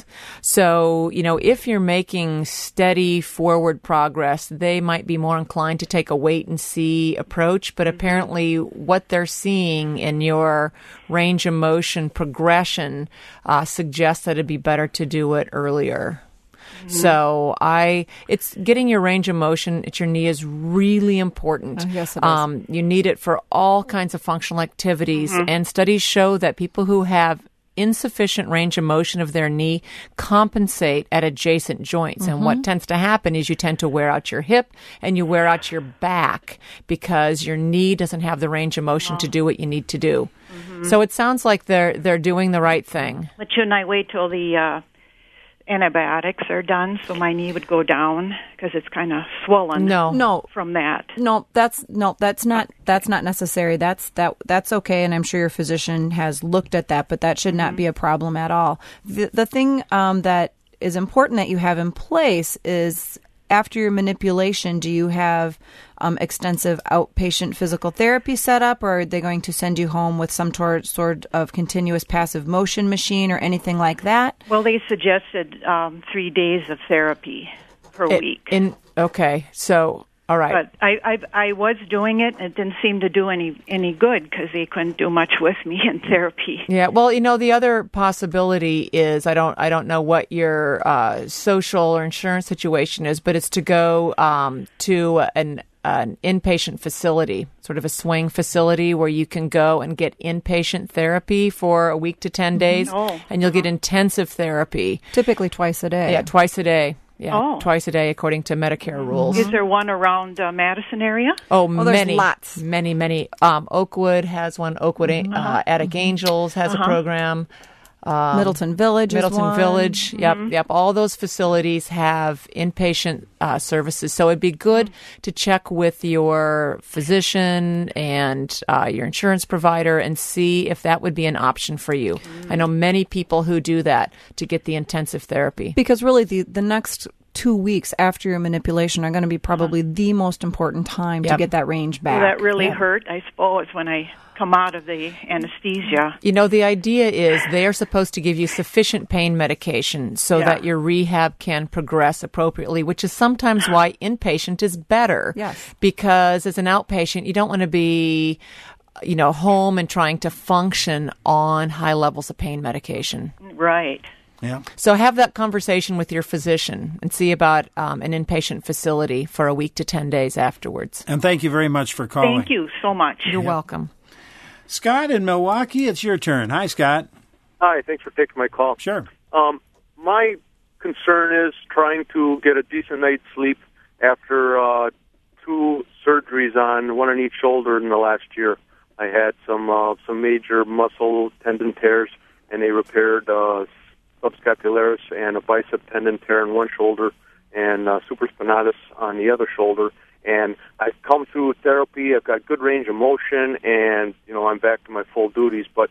So, you know, if you're making steady forward progress, they might be more inclined to take a wait and see approach. But apparently what they're seeing in your range of motion progression uh, suggests that it'd be better to do it earlier. Mm-hmm. So I, it's getting your range of motion at your knee is really important. Oh, yes, it is. Um, you need it for all kinds of functional activities, Mm-hmm. and studies show that people who have insufficient range of motion of their knee compensate at adjacent joints. Mm-hmm. And what tends to happen is you tend to wear out your hip and you wear out your back because your knee doesn't have the range of motion Oh. to do what you need to do. Mm-hmm. So it sounds like they're they're doing the right thing. But shouldn't I wait till the uh, antibiotics are done so my knee would go down because it's kind of swollen? No, no, from that. No, that's no, that's not that's not necessary. That's that that's okay, and I'm sure your physician has looked at that, but that should not be a problem at all. The the thing um, that is important that you have in place is, after your manipulation, do you have um, extensive outpatient physical therapy set up, or are they going to send you home with some tor- sort of continuous passive motion machine or anything like that? Well, they suggested um, three days of therapy per It- week. In okay, so all right. But I, I I was doing it, and it didn't seem to do any any good because they couldn't do much with me in therapy. Yeah, well, you know, the other possibility is I don't I don't know what your uh, social or insurance situation is, but it's to go um, to an an inpatient facility, sort of a swing facility where you can go and get inpatient therapy for a week to ten days, Oh, and you'll get intensive therapy. Typically twice a day. Yeah, twice a day. Yeah, Oh. twice a day according to Medicare rules. Is there one around uh, Madison area? Oh, there's many, lots. many, many. Um, Oakwood has one. Oakwood uh, Attic Angels has Uh-huh. a program. Um, Middleton Village is Middleton one. Village. Yep, yep. All those facilities have inpatient uh, services. So it'd be good to check with your physician and uh, your insurance provider and see if that would be an option for you. I know many people who do that to get the intensive therapy. Because really, the, the next two weeks after your manipulation are going to be probably the most important time to Yep. get that range Will back. that really Yeah. hurt, I suppose, when I come out of the anesthesia? You know, the idea is they are supposed to give you sufficient pain medication so Yeah. that your rehab can progress appropriately, which is sometimes why inpatient is better. Yes. Because as an outpatient, you don't want to be, you know, home and trying to function on high levels of pain medication. Right. Yeah. So have that conversation with your physician and see about um, an inpatient facility for a week to ten days afterwards. And thank you very much for calling. Thank you so much. You're welcome. Scott in Milwaukee, it's your turn. Hi, Scott. Hi, thanks for taking my call. Sure. Um, my concern is trying to get a decent night's sleep after uh, two surgeries on one on each shoulder in the last year. I had some uh, some major muscle tendon tears, and they repaired uh, subscapularis and a bicep tendon tear on one shoulder and uh, supraspinatus on the other shoulder. And I've come through therapy. I've got good range of motion, and you know I'm back to my full duties. But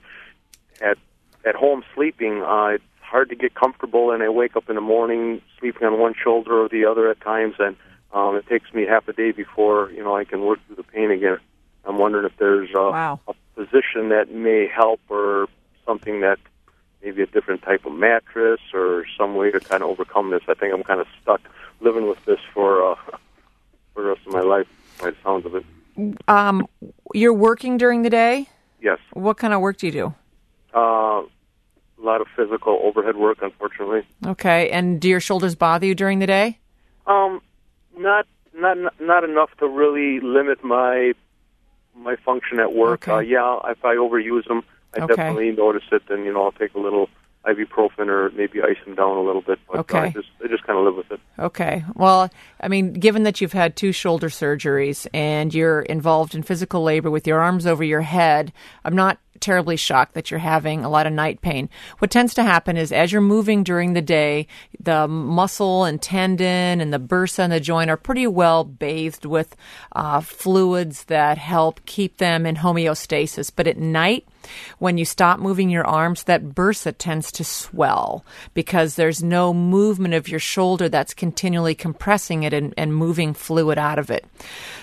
at at home sleeping, uh, it's hard to get comfortable, and I wake up in the morning sleeping on one shoulder or the other at times, and um, it takes me half a day before you know I can work through the pain again. I'm wondering if there's a, Wow. a position that may help, or something that maybe a different type of mattress, or some way to kind of overcome this. I think I'm kind of stuck living with this for uh, for the rest of my life, by the sounds of it. Um, you're working during the day? Yes. What kind of work do you do? Uh, a lot of physical overhead work, unfortunately. Okay, and do your shoulders bother you during the day? Um, not not not enough to really limit my my function at work. Okay. Uh, yeah, if I overuse them, I Okay. definitely notice it. Then you know, I'll take a little ibuprofen or maybe ice them down a little bit. But Okay. uh, I just I just kind of live with it. Okay. Well, I mean, given that you've had two shoulder surgeries and you're involved in physical labor with your arms over your head, I'm not terribly shocked that you're having a lot of night pain. What tends to happen is as you're moving during the day, the muscle and tendon and the bursa and the joint are pretty well bathed with uh, fluids that help keep them in homeostasis. But at night, when you stop moving your arms, that bursa tends to swell because there's no movement of your shoulder that's continually compressing it and, and moving fluid out of it.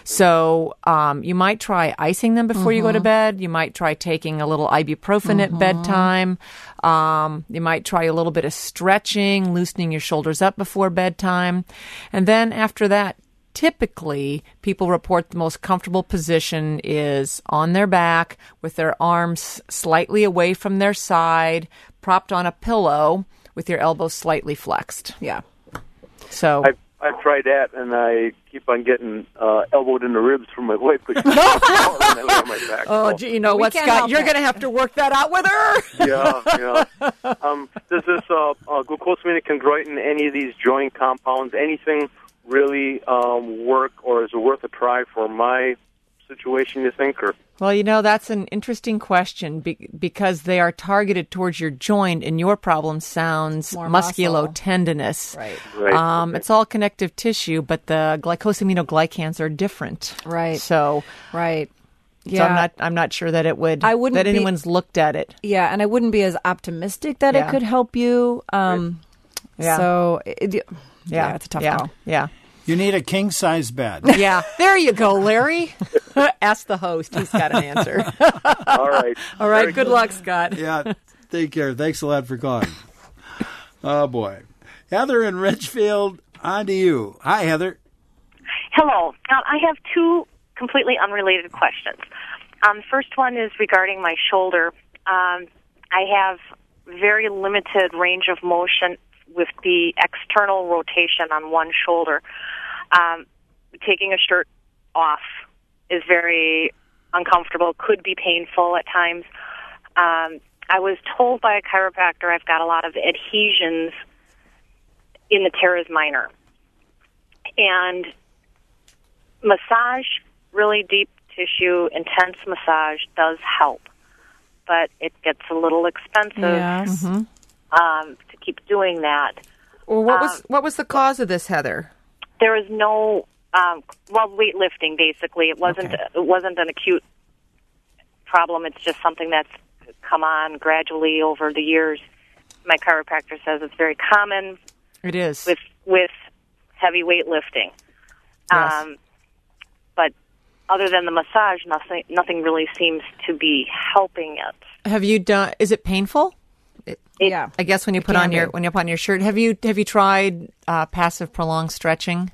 So um, you might try icing them before you go to Mhm. bed. You might try taking a little ibuprofen at Mhm. bedtime. Um, you might try a little bit of stretching, loosening your shoulders up before bedtime. And then after that, typically, people report the most comfortable position is on their back with their arms slightly away from their side, propped on a pillow with your elbows slightly flexed. Yeah. So I've, I've tried that, and I keep on getting uh, elbowed in the ribs from my wife. But when I lay on my back. Oh, So- gee, you know We what, can't Scott? help You're it. going to have to work that out with her. yeah, yeah. Um, does this uh, uh, glucosamine chondroitin, any of these joint compounds, anything really um, work, or is it worth a try for my situation, you think? Or Well, you know, that's an interesting question be- because they are targeted towards your joint, and your problem sounds More muscle. musculotendinous. Right. Right. Um, It's all connective tissue, but the glycosaminoglycans are different. Right. So, Right. so Yeah. I'm not. I'm not sure that it would. I wouldn't that be- anyone's looked at it. Yeah, and I wouldn't be as optimistic that Yeah. it could help you. Um, Yeah. So, it, yeah. Yeah, it's a tough yeah. call. Yeah. You need a king-size bed. Yeah. There you go, Larry. Ask the host. He's got an answer. all right, All right. Very Good good. luck, Scott. Yeah, take care. Thanks a lot for calling. Oh, boy. Heather in Richfield, on to you. Hi, Heather. Hello. Now, I have two completely unrelated questions. Um, the first one is regarding my shoulder. Um, I have very limited range of motion with the external rotation on one shoulder. Um, taking a shirt off is very uncomfortable, could be painful at times. Um, I was told by a chiropractor I've got a lot of adhesions in the teres minor. And massage, really deep tissue, intense massage does help, but it gets a little expensive Yes. Mhm. um, to keep doing that. Well, what Um, was what was the cause of this, Heather? There is no um, well weightlifting. Basically, it wasn't Okay. it wasn't an acute problem. It's just something that's come on gradually over the years. My chiropractor says it's very common It is. with with heavy weightlifting. Yes. Um, but other than the massage, nothing nothing really seems to be helping it. Have you done? Is it painful? Yeah. I guess when you put can on your be. when you put on your shirt, have you have you tried uh, passive prolonged stretching?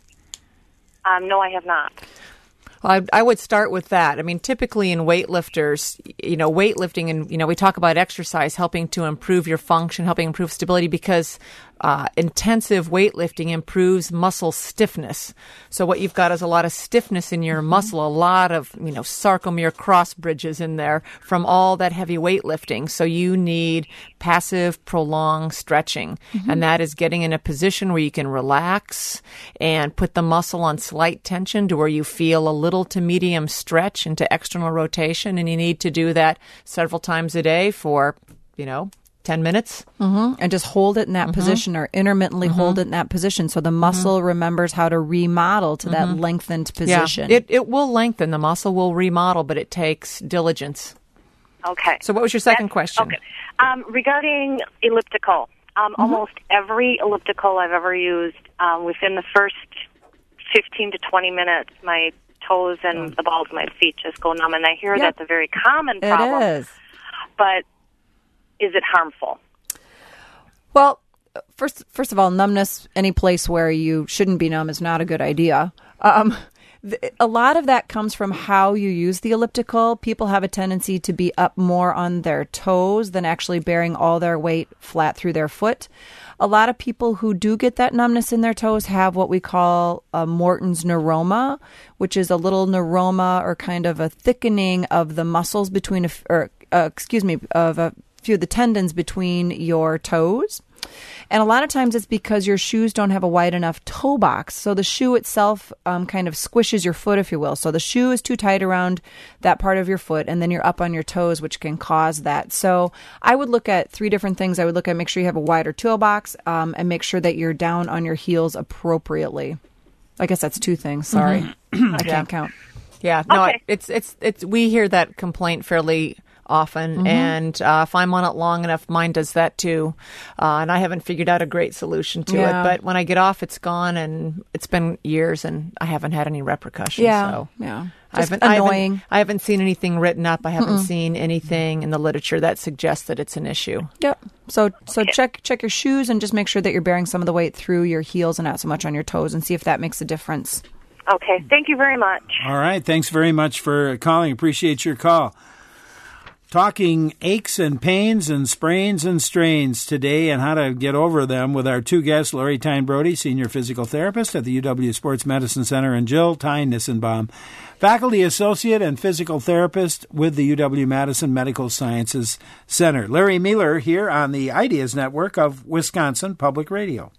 Um, no, I have not. Well, I, I would start with that. I mean, typically in weightlifters, you know, weightlifting and, you know, we talk about exercise helping to improve your function, helping improve stability because uh, intensive weightlifting improves muscle stiffness. So what you've got is a lot of stiffness in your muscle, a lot of, you know, sarcomere cross bridges in there from all that heavy weightlifting. So you need passive prolonged stretching. And that is getting in a position where you can relax and put the muscle on slight tension to where you feel a little to medium stretch into external rotation. And you need to do that several times a day for, you know, ten minutes. Mm-hmm. And just hold it in that position or intermittently hold it in that position so the muscle remembers how to remodel to that lengthened position. Yeah, it, it will lengthen. The muscle will remodel, but it takes diligence. Okay. So what was your second That's- question? Okay. Um, regarding elliptical, um, almost every elliptical I've ever used, um, within the first fifteen to twenty minutes, my toes and the balls of my feet just go numb. And I hear Yep. that's a very common It problem. is. But is it harmful? Well, first, first of all, numbness any place where you shouldn't be numb is not a good idea. Um, A lot of that comes from how you use the elliptical. People have a tendency to be up more on their toes than actually bearing all their weight flat through their foot. A lot of people who do get that numbness in their toes have what we call a Morton's neuroma, which is a little neuroma or kind of a thickening of the muscles between, a, or uh, excuse me, of a few of the tendons between your toes. And a lot of times it's because your shoes don't have a wide enough toe box. So the shoe itself um, kind of squishes your foot, if you will. So the shoe is too tight around that part of your foot, and then you're up on your toes, which can cause that. So I would look at three different things. I would look at make sure you have a wider toe box um, and make sure that you're down on your heels appropriately. I guess that's two things. Sorry. Mm-hmm. I can't Yeah. count. Yeah, no, Okay. it's it's it's. We hear that complaint fairly often, Mhm. and uh, if I'm on it long enough, mine does that too. Uh, and I haven't figured out a great solution to Yeah. it. But when I get off, it's gone, and it's been years, and I haven't had any repercussions. Yeah, so. yeah. I Just haven't, I haven't- annoying. I haven't seen anything written up. I haven't Mm-mm. seen anything in the literature that suggests that it's an issue. Yep. So so check check your shoes and just make sure that you're bearing some of the weight through your heels and not so much on your toes, and see if that makes a difference. Okay. Thank you very much. All right. Thanks very much for calling. Appreciate your call. Talking aches and pains and sprains and strains today and how to get over them with our two guests, Lori Tyne Brody, Senior Physical Therapist at the U W Sports Medicine Center, and Jill Tyne Nissenbaum, Faculty Associate and Physical Therapist with the U W-Madison Medical Sciences Center. Larry Mueller here on the Ideas Network of Wisconsin Public Radio.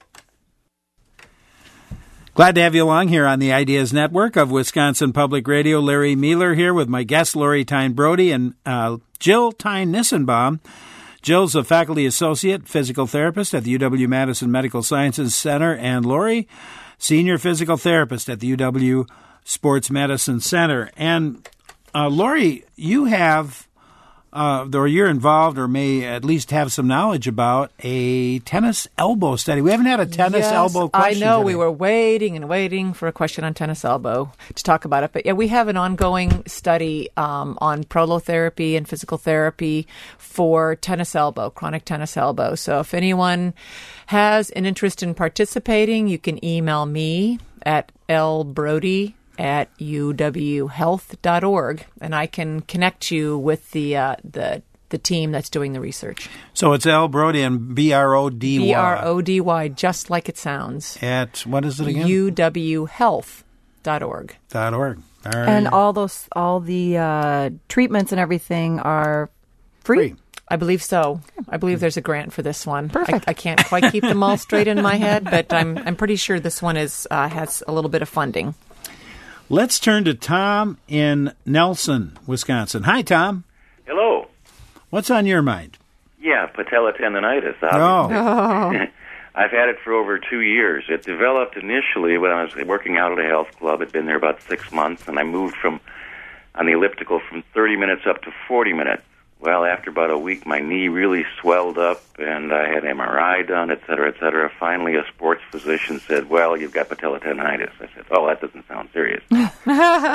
Glad to have you along here on the Ideas Network of Wisconsin Public Radio. Larry Mueller here with my guest, Lori Tyne Brody, and uh, Jill Tyne Nissenbaum. Jill's a faculty associate physical therapist at the U W-Madison Medical Sciences Center, and Lori, senior physical therapist at the U W Sports Medicine Center. And uh, Lori, you have, uh, or you're involved or may at least have some knowledge about a tennis elbow study. We haven't had a tennis Yes, elbow question I know. today. We were waiting and waiting for a question on tennis elbow to talk about it. But yeah, we have an ongoing study um, on prolotherapy and physical therapy for tennis elbow, chronic tennis elbow. So if anyone has an interest in participating, you can email me at lbrody at u w health dot org, and I can connect you with the uh, the the team that's doing the research. So it's L. Brody and B R O D Y. B R O D Y, just like it sounds. At, what is it again? u w health dot org. Dot org. All right. And all those, all the uh, treatments and everything are free. I believe so. I believe there's a grant for this one. Perfect. I, I can't quite keep them all straight in my head, but I'm I'm pretty sure this one is uh, has a little bit of funding. Let's turn to Tom in Nelson, Wisconsin. Hi, Tom. Hello. What's on your mind? Yeah, patella tendonitis. Oh. Obviously. I've had it for over two years. It developed initially when I was working out at a health club. I'd been there about six months, and I moved from on the elliptical from thirty minutes up to forty minutes. Well, after about a week, my knee really swelled up, and I had M R I done, et cetera, et cetera. Finally, a sports physician said, well, you've got patella tendonitis. I said, oh, that doesn't sound serious. But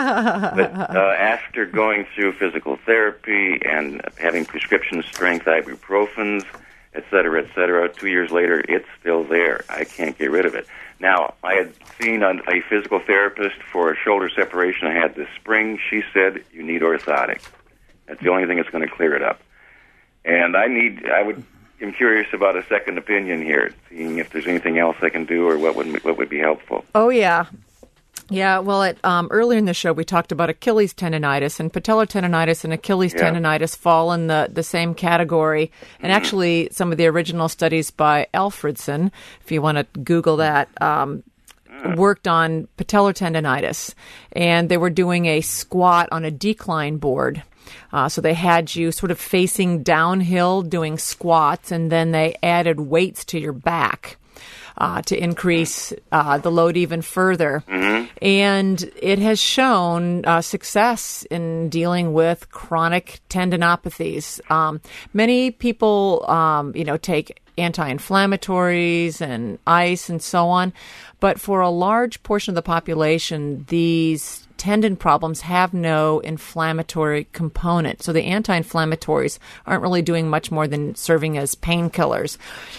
uh, after going through physical therapy and having prescription strength ibuprofens, et cetera, et cetera, two years later, it's still there. I can't get rid of it. Now, I had seen a, a physical therapist for a shoulder separation I had this spring. She said, you need orthotics. That's the only thing that's going to clear it up. And I need, I would, I'm curious about a second opinion here, seeing if there's anything else I can do or what would what would be helpful. Oh, yeah. Yeah, well, it, um, earlier in the show, we talked about Achilles tendonitis, and patellar tendonitis and Achilles Yeah. tendonitis fall in the, the same category. And actually, some of the original studies by Alfredson, if you want to Google that, um, worked on patellar tendonitis. And they were doing a squat on a decline board. Uh, so they had you sort of facing downhill doing squats, and then they added weights to your back uh, to increase uh, the load even further. Mm-hmm. And it has shown uh, success in dealing with chronic tendinopathies. Um, many people, um, you know, take anti-inflammatories and ice and so on, but for a large portion of the population, these tendon problems have no inflammatory component. So the anti-inflammatories aren't really doing much more than serving as painkillers.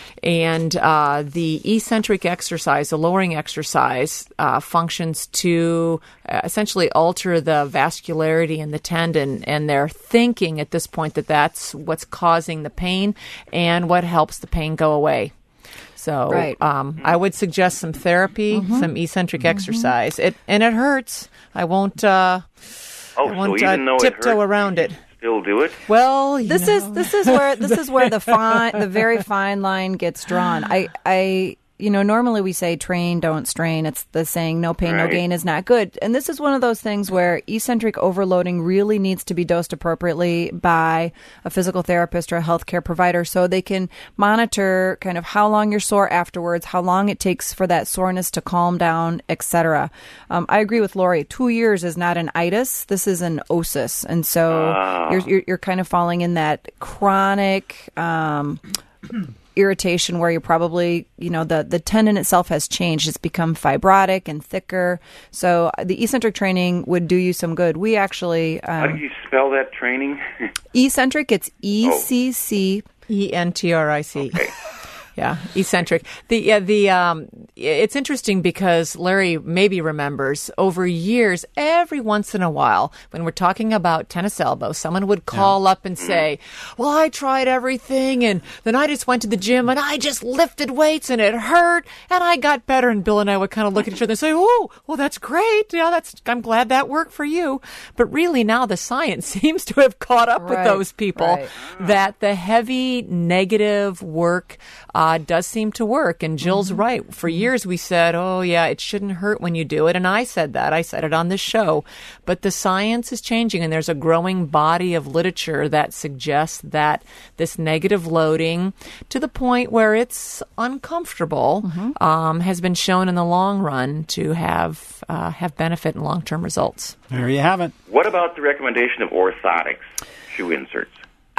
And uh, the eccentric exercise, the lowering exercise, uh, functions to uh, essentially alter the vascularity in the tendon. And they're thinking at this point that that's what's causing the pain and what helps the pain go away. So right. um, I would suggest some therapy, mm-hmm. some eccentric mm-hmm. exercise. It and it hurts. I won't. Uh, oh, I won't so even uh, though tiptoe it hurts, around it. Still do it? Well, this know. is this is where this is where the fine the very fine line gets drawn. I I you know normally we say train, don't strain. It's the saying no pain, right. no gain is not good. And this is one of those things where eccentric overloading really needs to be dosed appropriately by a physical therapist or a healthcare provider so they can monitor kind of how long you're sore afterwards, how long it takes for that soreness to calm down, et cetera. Um, I agree with Lori. Two years is not an itis. This is an osis. And so uh. you're, you're, you're kind of falling in that chronic um irritation where you're probably, you know, the, the tendon itself has changed. It's become fibrotic and thicker. So the eccentric training would do you some good. We actually... Um, How do you spell that training? eccentric, it's E C C. E N T R I C. Okay. Yeah, eccentric. The yeah, the um, it's interesting because Larry maybe remembers over years, every once in a while, when we're talking about tennis elbow, someone would call yeah. up and say, "Well, I tried everything, and then I just went to the gym and I just lifted weights and it hurt, and I got better." And Bill and I would kind of look at each other and say, "Oh, well, that's great. Yeah, that's I'm glad that worked for you." But really, now the science seems to have caught up right, with those people right. that the heavy negative work. Uh, does seem to work. And Jill's mm-hmm. right. For years we said, oh, yeah, it shouldn't hurt when you do it. And I said that. I said it on this show. But the science is changing, and there's a growing body of literature that suggests that this negative loading, to the point where it's uncomfortable, mm-hmm. um, has been shown in the long run to have, uh, have benefit and long-term results. There you have it. What about the recommendation of orthotics, shoe inserts?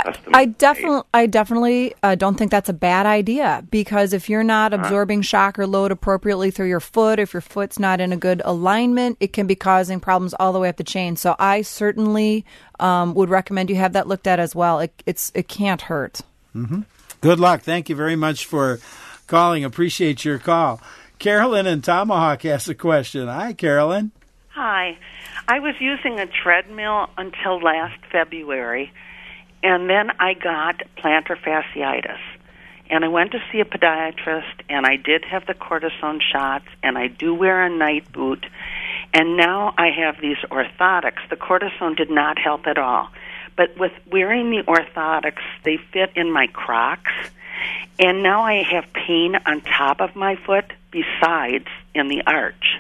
I definitely, I definitely uh, don't think that's a bad idea, because if you're not absorbing uh-huh. shock or load appropriately through your foot, if your foot's not in a good alignment, it can be causing problems all the way up the chain. So I certainly um, would recommend you have that looked at as well. It, it's it can't hurt. Mm-hmm. Good luck. Thank you very much for calling. Appreciate your call. Carolyn in Tomahawk has a question. Hi, Carolyn. Hi. I was using a treadmill until last February. And then I got plantar fasciitis, and I went to see a podiatrist, and I did have the cortisone shots, and I do wear a night boot, and now I have these orthotics. The cortisone did not help at all, but with wearing the orthotics, they fit in my Crocs, and now I have pain on top of my foot besides in the arch.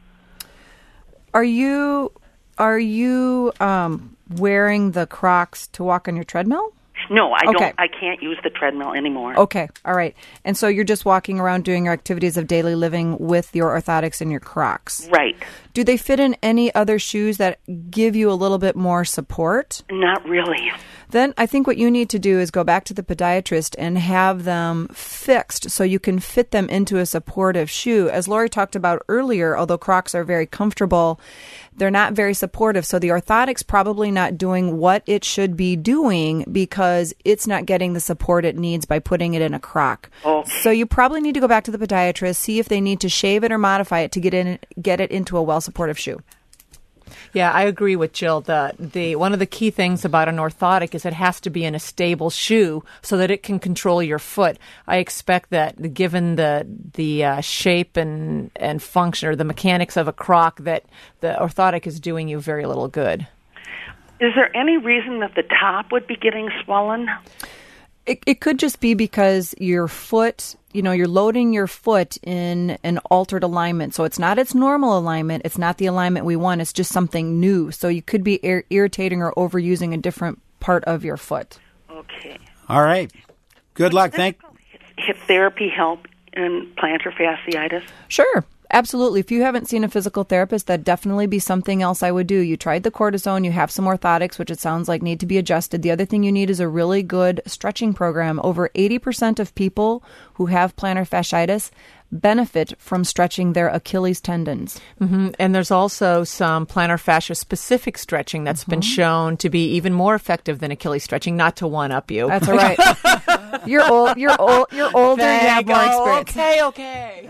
Are you, are you, um... wearing the Crocs to walk on your treadmill? No, I okay. don't. I can't use the treadmill anymore. Okay, all right. And so you're just walking around doing your activities of daily living with your orthotics and your Crocs. Right. Do they fit in any other shoes that give you a little bit more support? Not really. Then I think what you need to do is go back to the podiatrist and have them fixed so you can fit them into a supportive shoe. As Lori talked about earlier, although Crocs are very comfortable, they're not very supportive. So the orthotic's probably not doing what it should be doing because it's not getting the support it needs by putting it in a Croc. Okay. So you probably need to go back to the podiatrist, see if they need to shave it or modify it to get in, get it into a well-supportive shoe. Yeah, I agree with Jill. The the one of the key things about an orthotic is it has to be in a stable shoe so that it can control your foot. I expect that, given the the uh, shape and and function or the mechanics of a Croc, that the orthotic is doing you very little good. Is there any reason that the top would be getting swollen? It, it could just be because your foot, you know, you're loading your foot in an altered alignment. So it's not its normal alignment. It's not the alignment we want. It's just something new. So you could be ir- irritating or overusing a different part of your foot. Okay. All right. Good luck. Thank. Hip therapy help in plantar fasciitis? Sure. Absolutely. If you haven't seen a physical therapist, that'd definitely be something else I would do. You tried the cortisone, you have some orthotics, which it sounds like need to be adjusted. The other thing you need is a really good stretching program. Over eighty percent of people who have plantar fasciitis benefit from stretching their Achilles tendons. Mm-hmm. And there's also some plantar fascia specific stretching that's mm-hmm. been shown to be even more effective than Achilles stretching. Not to one up you. That's all right. You're old. You're old. You're older. You have more experience. Okay, okay.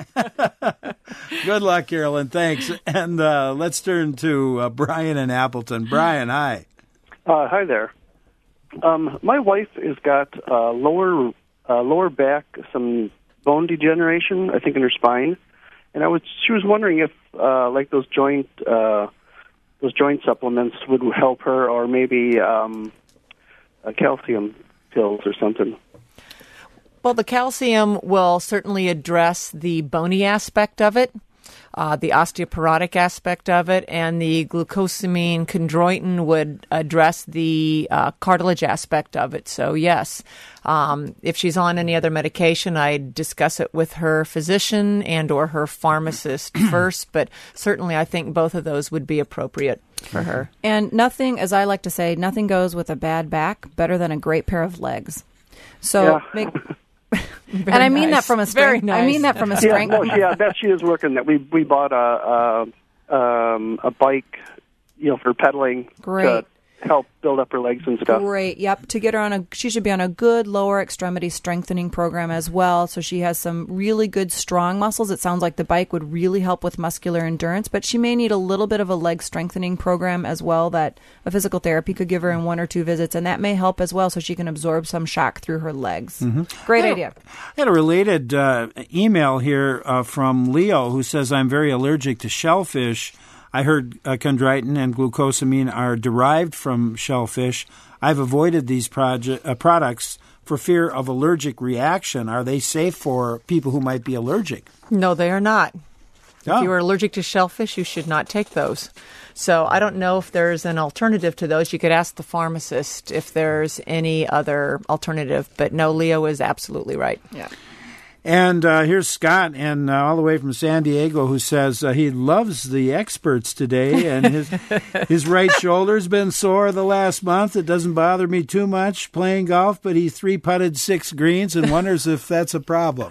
Good luck, Carolyn. Thanks. And uh, let's turn to uh, Brian in Appleton. Brian, hi. Uh, hi there. Um, my wife has got uh, lower uh, lower back, some bone degeneration, I think, in her spine, and I was she was wondering if uh, like those joint uh, those joint supplements would help her, or maybe um, a calcium pills or something. Well, the calcium will certainly address the bony aspect of it, uh, the osteoporotic aspect of it, and the glucosamine chondroitin would address the uh, cartilage aspect of it. So, yes, um, if she's on any other medication, I'd discuss it with her physician and or her pharmacist first, but certainly I think both of those would be appropriate for her. And nothing, as I like to say, nothing goes with a bad back better than a great pair of legs. So yeah. make... and I mean nice. that from a strength. Nice. I mean that from a strength. Yeah, no, yeah, that she is working. That we we bought a a, um, a bike, you know, for pedaling. Great. To help build up her legs and stuff. Great. Yep. To get her on a, she should be on a good lower extremity strengthening program as well. So she has some really good strong muscles. It sounds like the bike would really help with muscular endurance, but she may need a little bit of a leg strengthening program as well that a physical therapy could give her in one or two visits, and that may help as well so she can absorb some shock through her legs. Mm-hmm. Great I idea. I had a related uh, email here uh, from Leo who says, I'm very allergic to shellfish. I heard uh, chondroitin and glucosamine are derived from shellfish. I've avoided these proje- uh, products for fear of allergic reaction. Are they safe for people who might be allergic? No, they are not. Oh. If you are allergic to shellfish, you should not take those. So I don't know if there's an alternative to those. You could ask the pharmacist if there's any other alternative. But no, Leo is absolutely right. Yeah. And uh, here's Scott, and uh, all the way from San Diego, who says uh, he loves the experts today, and his his right shoulder's been sore the last month. It doesn't bother me too much playing golf, but he three-putted six greens and wonders if that's a problem.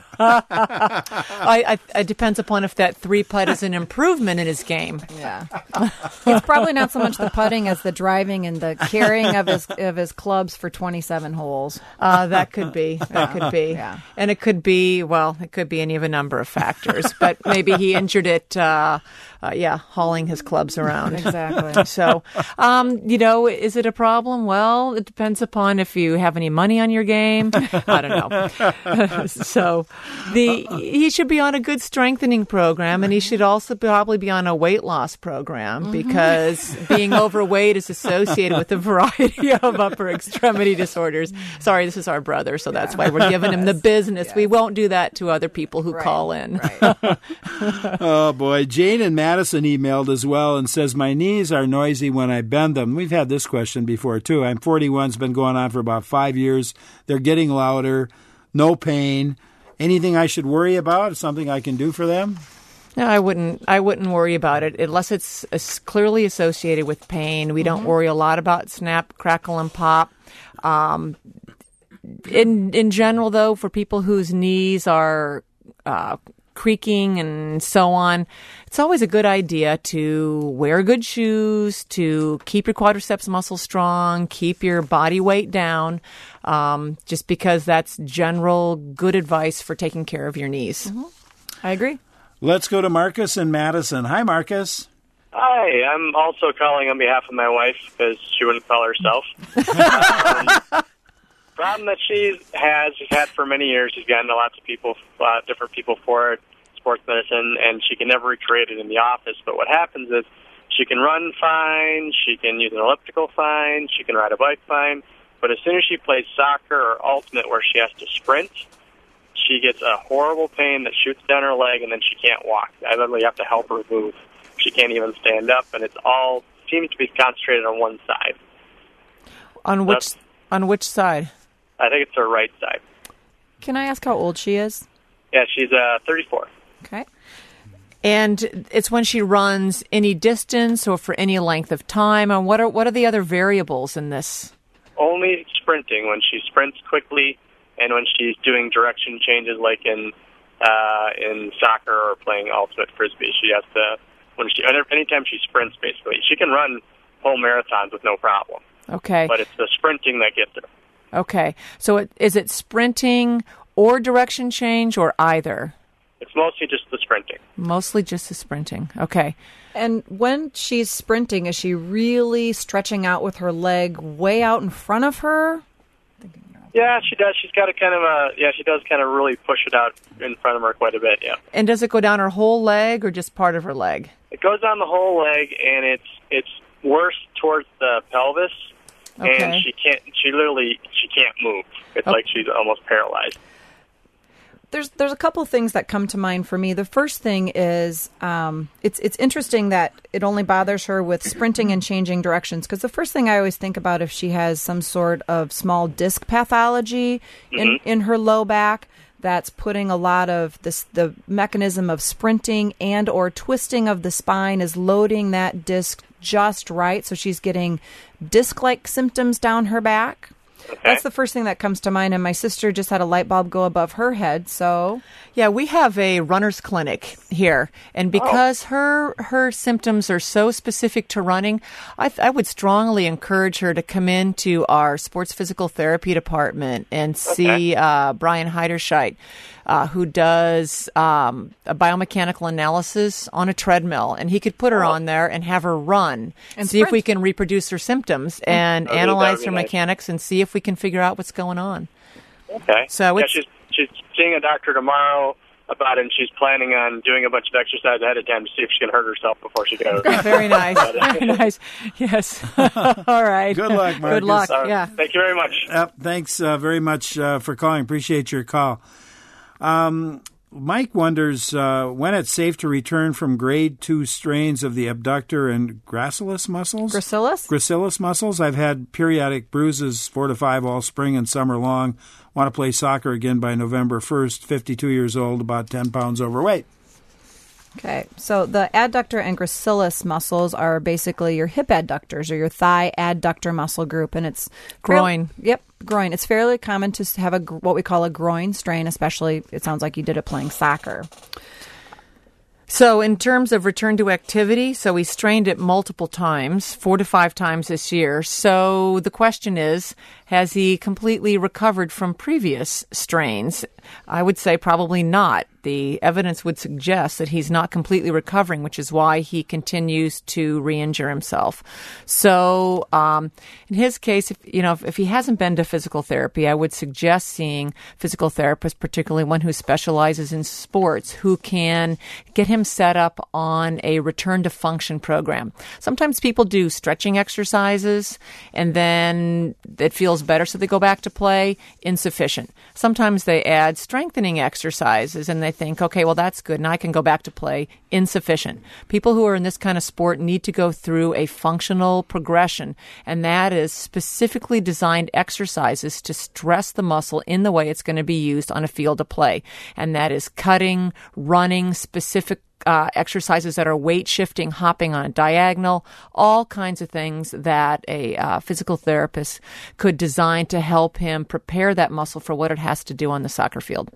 I, I, it depends upon if that three-putt is an improvement in his game. Yeah. It's probably not so much the putting as the driving and the carrying of his of his clubs for twenty-seven holes. Uh, that could be. That could be. Yeah. And it could be, well, it could be any of a number of factors, but maybe he injured it, uh, uh, yeah, hauling his clubs around. Exactly. So, um, you know, is it a problem? Well, it depends upon if you have any money on your game. I don't know. So the he should be on a good strengthening program, and he should also probably be on a weight loss program mm-hmm. because being overweight is associated with a variety of upper extremity disorders. Sorry, this is our brother, so that's why we're giving him the business. Yes. We won't do that to other people who right. call in. Right. Oh, boy. Jane in Madison emailed as well and says, my knees are noisy when I bend them. We've had this question before, too. I'm forty-one. It's been going on for about five years. They're getting louder. No pain. Anything I should worry about? Something I can do for them? No, I wouldn't. I wouldn't worry about it unless it's, it's clearly associated with pain. We don't mm-hmm. worry a lot about snap, crackle, and pop. Um, in in general, though, for people whose knees are uh, creaking and so on, it's always a good idea to wear good shoes, to keep your quadriceps muscles strong, keep your body weight down, um, just because that's general good advice for taking care of your knees. Mm-hmm. I agree. Let's go to Marcus in Madison. Hi, Marcus. Hi, I'm also calling on behalf of my wife because she wouldn't call herself. um, problem that she has, she's had for many years. She's gotten to lots of people, uh, different people for it, sports medicine, and she can never recreate it in the office. But what happens is she can run fine, she can use an elliptical fine, she can ride a bike fine, but as soon as she plays soccer or ultimate where she has to sprint, she gets a horrible pain that shoots down her leg, and then she can't walk. I literally have to help her move. She can't even stand up, and it's all seems to be concentrated on one side. On which That's, on which side? I think it's her right side. Can I ask how old she is? Yeah, she's uh, thirty-four. Okay. And it's when she runs any distance or for any length of time. And what are what are the other variables in this? Only sprinting. When she sprints quickly, and when she's doing direction changes, like in uh, uh, in soccer or playing ultimate frisbee. She has to when she anytime she sprints, basically she can run whole marathons with no problem. Okay. But it's the sprinting that gets her. Okay. So it, is it sprinting or direction change or either? It's mostly just the sprinting. Mostly just the sprinting. Okay. And when she's sprinting, is she really stretching out with her leg way out in front of her? Yeah, she does. She's got to kind of, uh, yeah, she does kind of really push it out in front of her quite a bit, yeah. And does it go down her whole leg or just part of her leg? It goes down the whole leg, and it's it's worse towards the pelvis, Okay. and she can't, she literally, she can't move. It's Oh. like she's almost paralyzed. There's there's a couple of things that come to mind for me. The first thing is um, it's it's interesting that it only bothers her with sprinting and changing directions, because the first thing I always think about if she has some sort of small disc pathology in, Mhm. in her low back that's putting a lot of this the mechanism of sprinting and or twisting of the spine is loading that disc just right, so she's getting disc-like symptoms down her back. Okay. That's the first thing that comes to mind, and my sister just had a light bulb go above her head, so... Yeah, we have a runner's clinic here, and because Oh. her her symptoms are so specific to running, I, th- I would strongly encourage her to come into our sports physical therapy department and see uh, Brian Heiderscheit, uh, who does um, a biomechanical analysis on a treadmill, and he could put her Oh. on there and have her run, And see if we sprint. can reproduce her symptoms and I think that analyze would be her nice. mechanics and see if we can figure out what's going on. Okay. So yeah, it's- she's she's seeing a doctor tomorrow about it, and she's planning on doing a bunch of exercise ahead of time to see if she can hurt herself before she goes. Very nice. Very nice. Yes. All right. Good luck, Marcus. Good luck. Uh, Yeah. Thank you very much. Yep, thanks uh, very much uh, for calling. Appreciate your call. Um, Mike wonders uh, when it's safe to return from grade two strains of the abductor and gracilis muscles. Gracilis? Gracilis muscles. I've had periodic bruises, four to five all spring and summer long. Want to play soccer again by November first. fifty-two years old, about ten pounds overweight. Okay, so the adductor and gracilis muscles are basically your hip adductors or your thigh adductor muscle group, and it's Groin. fairly- yep, groin. It's fairly common to have a gr- what we call a groin strain, especially it sounds like you did it playing soccer. So in terms of return to activity, so he strained it multiple times, four to five times this year. So the question is, has he completely recovered from previous strains? I would say probably not. The evidence would suggest that he's not completely recovering, which is why he continues to re-injure himself. So um, in his case, if, you know, if, if he hasn't been to physical therapy, I would suggest seeing physical therapists, particularly one who specializes in sports, who can get him set up on a return to function program. Sometimes people do stretching exercises and then it feels better, so they go back to play. Insufficient. Sometimes they add strengthening exercises and they think, okay, well, that's good, and I can go back to play. Insufficient. People who are in this kind of sport need to go through a functional progression, and that is specifically designed exercises to stress the muscle in the way it's going to be used on a field of play. And that is cutting, running, specific Uh, exercises that are weight shifting, hopping on a diagonal, all kinds of things that a uh, physical therapist could design to help him prepare that muscle for what it has to do on the soccer field.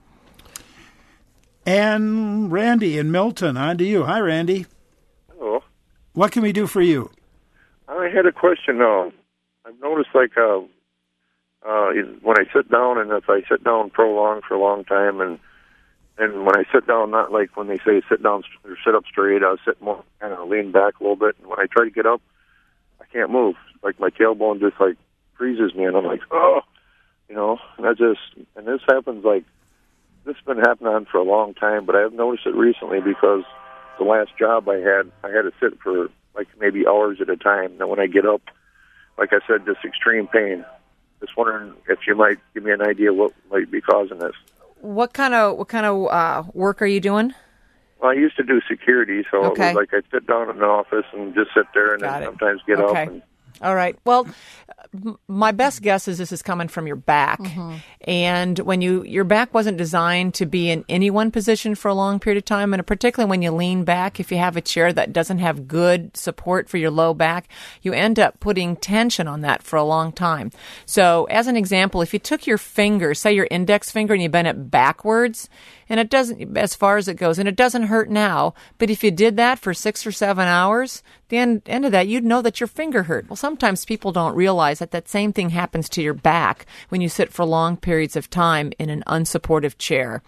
And Randy in Milton, on to you. Hi, Randy. Hello. What can we do for you? I had a question. Uh, I've noticed, like, uh, uh, when I sit down, and if I sit down prolonged for a long time, and and when I sit down, not like when they say sit down or sit up straight, I sit more kind of lean back a little bit. And when I try to get up, I can't move. Like my tailbone just like freezes me, and I'm like, oh, you know. And I just, and this happens like this has been happening on for a long time, but I've noticed it recently because the last job I had, I had to sit for like maybe hours at a time. Now when I get up, like I said, this extreme pain. Just wondering if you might give me an idea what might be causing this. What kind of what kind of uh, work are you doing? Well, I used to do security, so Okay. it was like I'd sit down in an office and just sit there, and Got then it. sometimes get Okay. up. And, All right. Well, m- my best guess is this is coming from your back. And when you your back wasn't designed to be in any one position for a long period of time, and particularly when you lean back, if you have a chair that doesn't have good support for your low back, you end up putting tension on that for a long time. So as an example, if you took your finger, say your index finger, and you bent it backwards, and it doesn't, as far as it goes, and it doesn't hurt now. But if you did that for six or seven hours, the end, end of that, you'd know that your finger hurt. Well, sometimes people don't realize that that same thing happens to your back when you sit for long periods of time in an unsupportive chair.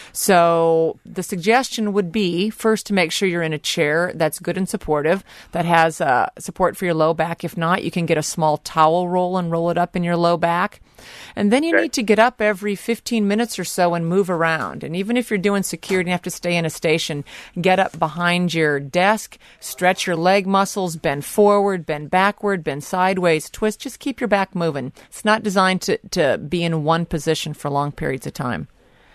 So the suggestion would be first to make sure you're in a chair that's good and supportive, that has uh, support for your low back. If not, you can get a small towel roll and roll it up in your low back. And then you need to get up every fifteen minutes or so and move around. And even if you're doing security and you have to stay in a station, get up behind your desk, stretch your leg muscles, bend forward, bend backward, bend sideways, twist. Just keep your back moving. It's not designed to, to be in one position for long periods of time.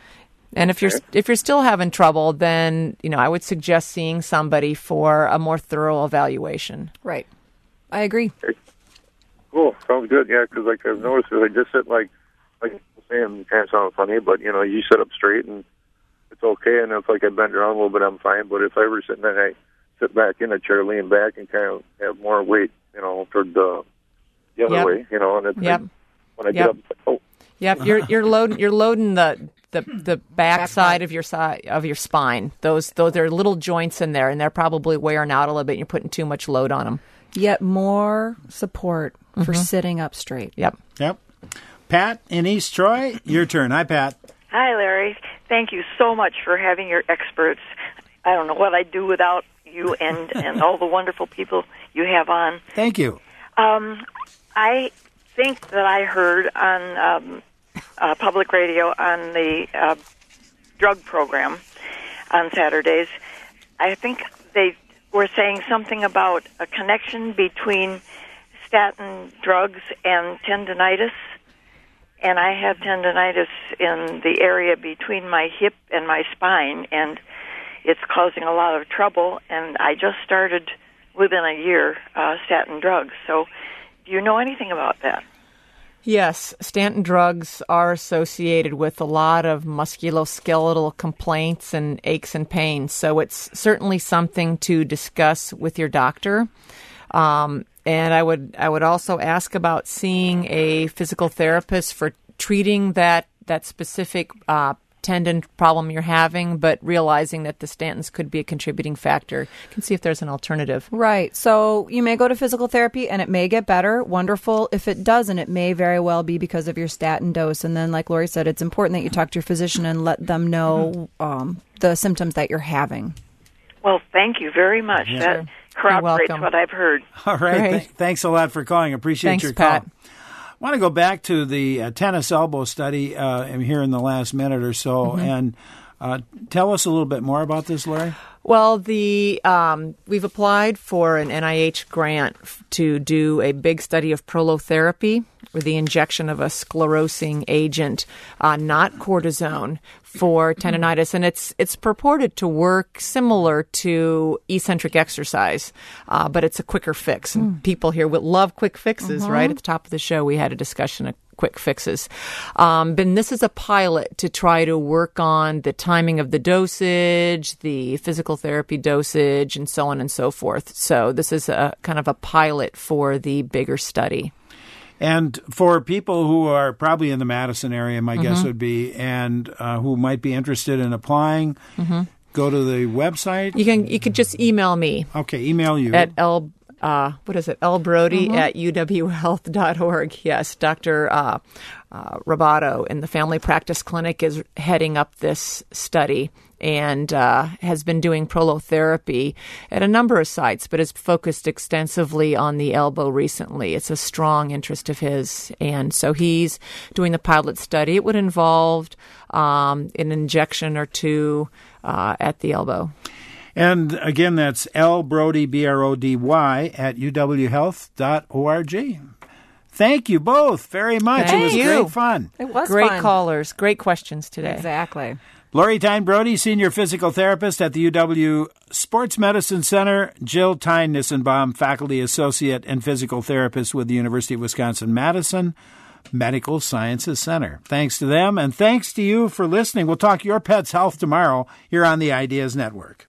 And if you're if you're still having trouble, then, you know, I would suggest seeing somebody for a more thorough evaluation. Right. I agree. Cool. Sounds good. Yeah, because like I've noticed, if I just sit like like I'm saying, kind of sounds funny, but you know, you sit up straight and it's okay. And if like I bend around a little bit, I'm fine. But if I ever sit there and I sit back in a chair, lean back, and kind of have more weight, you know, toward the the other Yep. way, you know, and it's Yep. like, when I Yep. get up, it's like, oh. Yep, you're you're loading you're loading the the the back side of your side of your spine. Those those there are little joints in there, and they're probably wearing out a little bit. And you're putting too much load on them. Yet more support for Mhm. sitting up straight. Yep. Yep. Pat in East Troy, your turn. Hi, Pat. Hi, Larry. Thank you so much for having your experts. I don't know what I'd do without you and, and all the wonderful people you have on. Thank you. Um, I think that I heard on um, uh, public radio on the uh, drug program on Saturdays, I think they were saying something about a connection between statin drugs and tendinitis. And I have tendinitis in the area between my hip and my spine, and it's causing a lot of trouble. And I just started within a year uh, statin drugs. So do you know anything about that? Yes, statin drugs are associated with a lot of musculoskeletal complaints and aches and pains. So it's certainly something to discuss with your doctor. Um, and I would I would also ask about seeing a physical therapist for treating that that specific uh, tendon problem you're having, but realizing that the statins could be a contributing factor. You can see if there's an alternative. Right. So you may go to physical therapy and it may get better. Wonderful. If it doesn't, it may very well be because of your statin dose. And then, like Lori said, it's important that you talk to your physician and let them know um, the symptoms that you're having. Well, thank you very much. Yeah. That corroborates welcome. what I've heard. All right. Great. Th- thanks a lot for calling. Appreciate Thanks, your Pat. call. I want to go back to the uh, tennis elbow study uh, here in the last minute or so. Mm-hmm. And uh, tell us a little bit more about this, Larry. Well, the um, we've applied for an N I H grant f- to do a big study of prolotherapy, or the injection of a sclerosing agent, uh, not cortisone, for tendinitis, and it's it's purported to work similar to eccentric exercise, uh, but it's a quicker fix. And Mm. people here would love quick fixes, Mhm. right? At the top of the show, we had a discussion of quick fixes. Um, but this is a pilot to try to work on the timing of the dosage, the physical therapy dosage, and so on and so forth. So this is a kind of a pilot for the bigger study. And for people who are probably in the Madison area, my guess Mhm. would be, and uh, who might be interested in applying, Mhm. go to the website. You can you could just email me. Okay, email you. At L, uh, what is it? L Brody Mhm. at U W health dot org. Yes, Doctor Uh, uh, Roboto in the Family Practice Clinic is heading up this study and uh, has been doing prolotherapy at a number of sites, but has focused extensively on the elbow recently. It's a strong interest of his, and so he's doing the pilot study. It would involve um, an injection or two uh, at the elbow. And again, that's L Brody, B R O D Y, at U W health dot org. Thank you both very much. Thank it was you. great fun. It was Great fun. callers, great questions today. Exactly. Lori Tyne Brody, Senior Physical Therapist at the U W Sports Medicine Center. Jill Tyne Nissenbaum, Faculty Associate and Physical Therapist with the University of Wisconsin-Madison Medical Sciences Center. Thanks to them, and thanks to you for listening. We'll talk your pet's health tomorrow here on the Ideas Network.